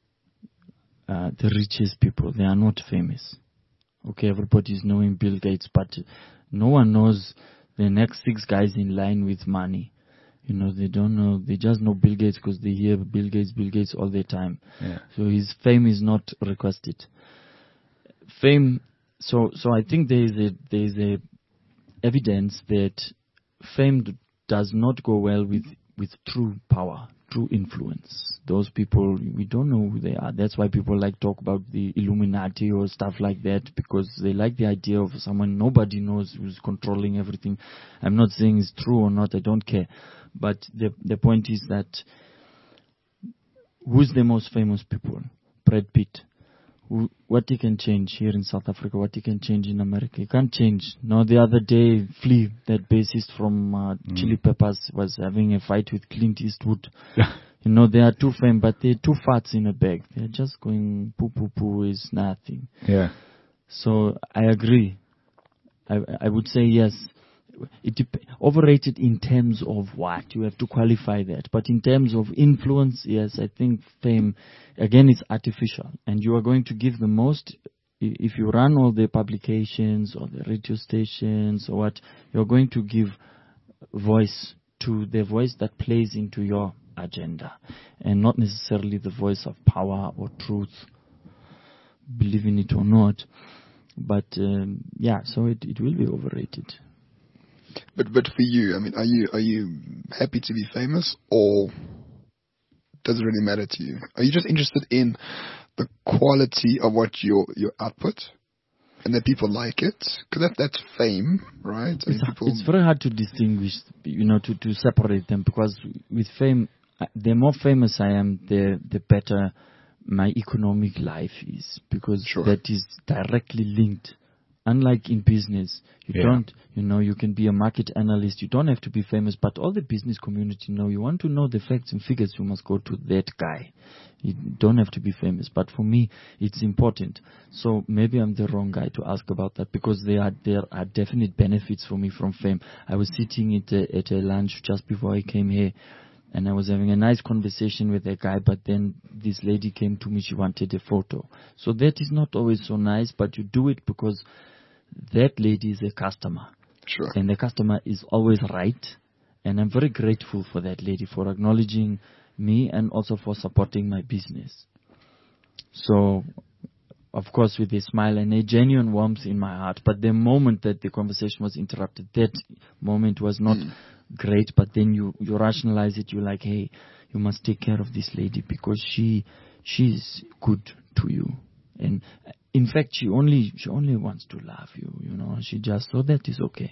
uh, the richest people, they are not famous. Okay, everybody's knowing Bill Gates, but no one knows the next six guys in line with money. You know, they don't know, they just know Bill Gates because they hear Bill Gates, Bill Gates all the time. Yeah. So his fame is not requested. Fame, so so I think there is a there is a evidence that fame d- does not go well with, with true power, true influence. Those people, we don't know who they are. That's why people like talk about the Illuminati or stuff like that, because they like the idea of someone nobody knows who's controlling everything. I'm not saying it's true or not, I don't care. But the the point is that who's the most famous people? Brad Pitt. Who, what he can change here in South Africa, what he can change in America. He can't change. No, the other day, Flea, that bassist from uh, mm. Chili Peppers, was having a fight with Clint Eastwood. You know, they are too famous, but they're two farts in a bag. They're just going poo poo poo is nothing. Yeah. So I agree. I I would say yes. It dep- overrated in terms of what? You have to qualify that. But in terms of influence, yes, I think fame, again, is artificial. And you are going to give the most, if you run all the publications or the radio stations or what, you're going to give voice to the voice that plays into your agenda, and not necessarily the voice of power or truth, believe in it or not. But um, yeah, so it, it will be overrated. But but for you, I mean, are you are you happy to be famous, or does it really matter to you? Are you just interested in the quality of what your your output, and that people like it? Because that that's fame, right? I mean, It's, people... it's very hard to distinguish, you know, to, to separate them, because with fame, uh, the more famous I am, the the better my economic life is, because Sure. that is directly linked unlike in business, you Yeah. don't, you know, you can be a market analyst. You don't have to be famous, but all the business community know. You want to know the facts and figures, you must go to that guy. You don't have to be famous. But for me, it's important. So maybe I'm the wrong guy to ask about that, because there are there are definite benefits for me from fame. I was sitting at a, at a lunch just before I came here, and I was having a nice conversation with a guy, but then this lady came to me, she wanted a photo. So that is not always so nice, but you do it because that lady is a customer. Sure. And the customer is always right. And I'm very grateful for that lady, for acknowledging me and also for supporting my business. So, of course, with a smile and a genuine warmth in my heart. But the moment that the conversation was interrupted, that moment was not Mm. great. But then you, you rationalize it. You're like, hey, you must take care of this lady because she she's good to you. And in fact, she only she only wants to love you. You know, she just so that is okay.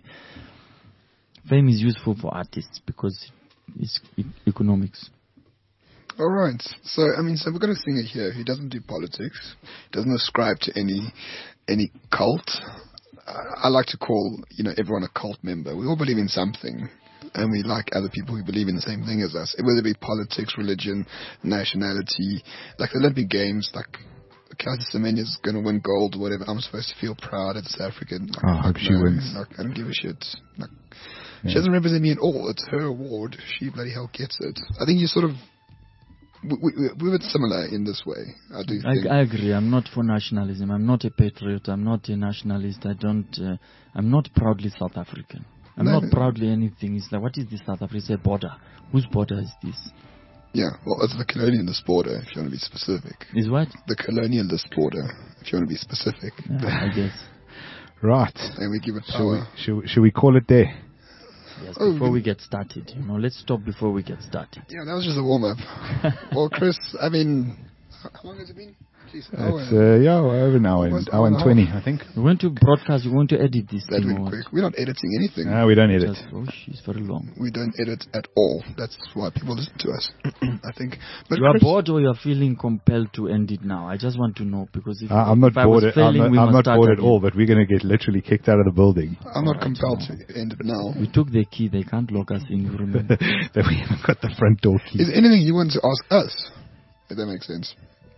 Fame is useful for artists because it's e- economics. All right. So, I mean, so we've got a singer here who doesn't do politics, doesn't ascribe to any any cult. I, I like to call, you know, everyone a cult member. We all believe in something, and we like other people who believe in the same thing as us, whether it be politics, religion, nationality, like the Olympic Games, like Caster Semenya is going to win gold or whatever. I'm supposed to feel proud as a South African. Like, Oh, I hope like, she no, wins. Like, I don't give a shit. Like, Yeah. She doesn't represent me at all. It's her award. She bloody hell gets it. I think you sort of we, we, we were similar in this way. I do think. I, I agree. I'm not for nationalism. I'm not a patriot. I'm not a nationalist. I don't. Uh, I'm not proudly South African. I'm No, not no. proudly anything. It's like, what is this South Africa? It's a border. Whose border is this? Yeah, well, it's the colonialist border, if you want to be specific. Is what? The colonialist border, if you want to be specific. Yeah, I guess. Right. And we give it Shall we, power. shall, we- shall we call it there? Yes, Oh, before we- we get started, you know, let's stop before we get started. Yeah, that was just a warm-up. Well, Chris, I mean, how how long has it been? Jeez, an hour. It's, uh, yeah, over an hour and, Almost hour and hour and a twenty, I think. We're going to broadcast. We're going to edit this That thing. went or what? quick. We're not editing anything. No, we don't edit. Just, oh, she's very long. We don't edit at all. That's why people listen to us, I think. But You are Chris, bored or you are feeling compelled to end it now? I just want to know because if, Uh, I'm not if I was bored. At, I'm failing, not, we I'm must not start bored at again. all. But we're going to get literally kicked out of the building. I'm not Alright, compelled no. to end it now. We took the key. They can't lock us in. You remember? that we haven't got the front door key. Is there anything you want to ask us? If that makes sense.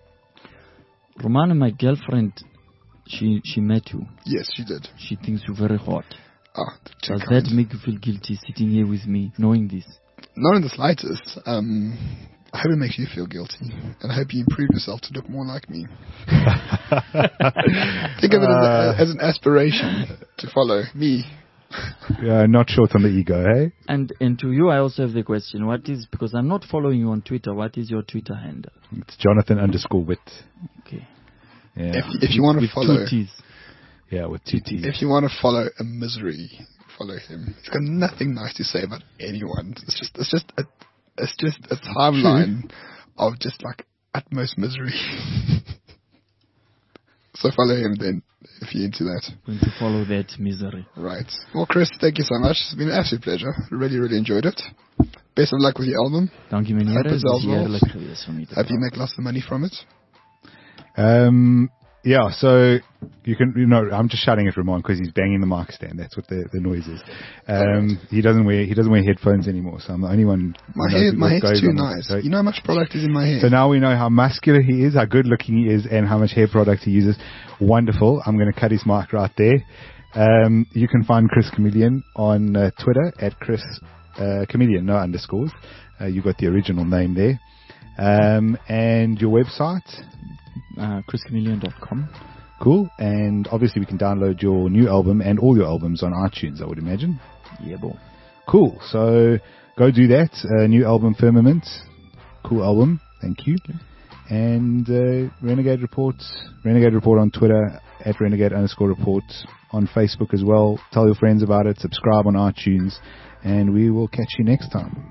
Romana, my girlfriend, she she met you. Yes, she did. She thinks you're very hot. Ah, too Does kind. that make you feel guilty sitting here with me, knowing this? Not in the slightest. Um, I hope it makes you feel guilty, and I hope you improve yourself to look more like me. Think of it as, a, as an aspiration to follow me. Uh, not short on the ego, hey? And and to you, I also have the question: what is, because I'm not following you on Twitter? What is your Twitter handle? It's Jonathan underscore Wit. Okay, Yeah, If, if you want to with follow, two T's. yeah, with two T's. if you want to follow a misery, follow him. He's got nothing nice to say about anyone. It's just, it's just, a, it's just a timeline of just like utmost misery. So follow him then, if you're into that. Going to follow that misery. Right. Well, Chris, thank you so much. It's been an absolute pleasure. Really, really enjoyed it. Best of luck with your album. Dank je meneer. Hope Het it's is all well. heerlijk geweest om je te Hope you praten. make lots of money from it. Um, yeah, so you can, you know, I'm just shouting at Ramon because he's banging the mic stand. That's what the, the noise is. Um, he doesn't wear, he doesn't wear headphones anymore, so I'm the only one. My who knows hair, what my hair's goes too on. nice. So, You know how much product is in my hair? so now we know how muscular he is, how good looking he is, and how much hair product he uses. Wonderful. I'm going to cut his mic right there. Um, you can find Chris Chameleon on uh, Twitter at Chris uh, Chameleon, no underscores. Uh, you got the original name there. Um, and your website? Uh, chris chameleon dot com. Cool. And obviously we can download your new album and all your albums on iTunes, I would imagine. Yeah, boy. Cool. So go do that. Uh, new album, Firmament. Cool album. Thank you. And uh, Renegade Reports. Renegade Report on Twitter, at Renegade underscore report. On Facebook as well. Tell your friends about it. Subscribe on iTunes. And we will catch you next time.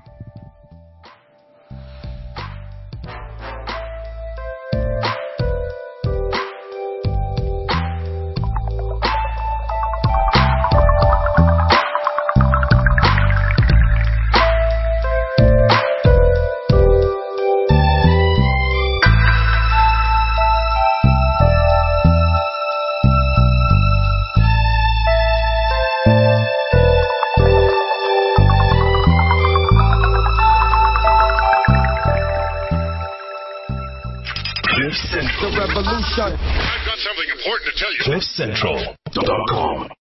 Cliff Central. The revolution. I've got something important to tell you. Cliff Central dot com.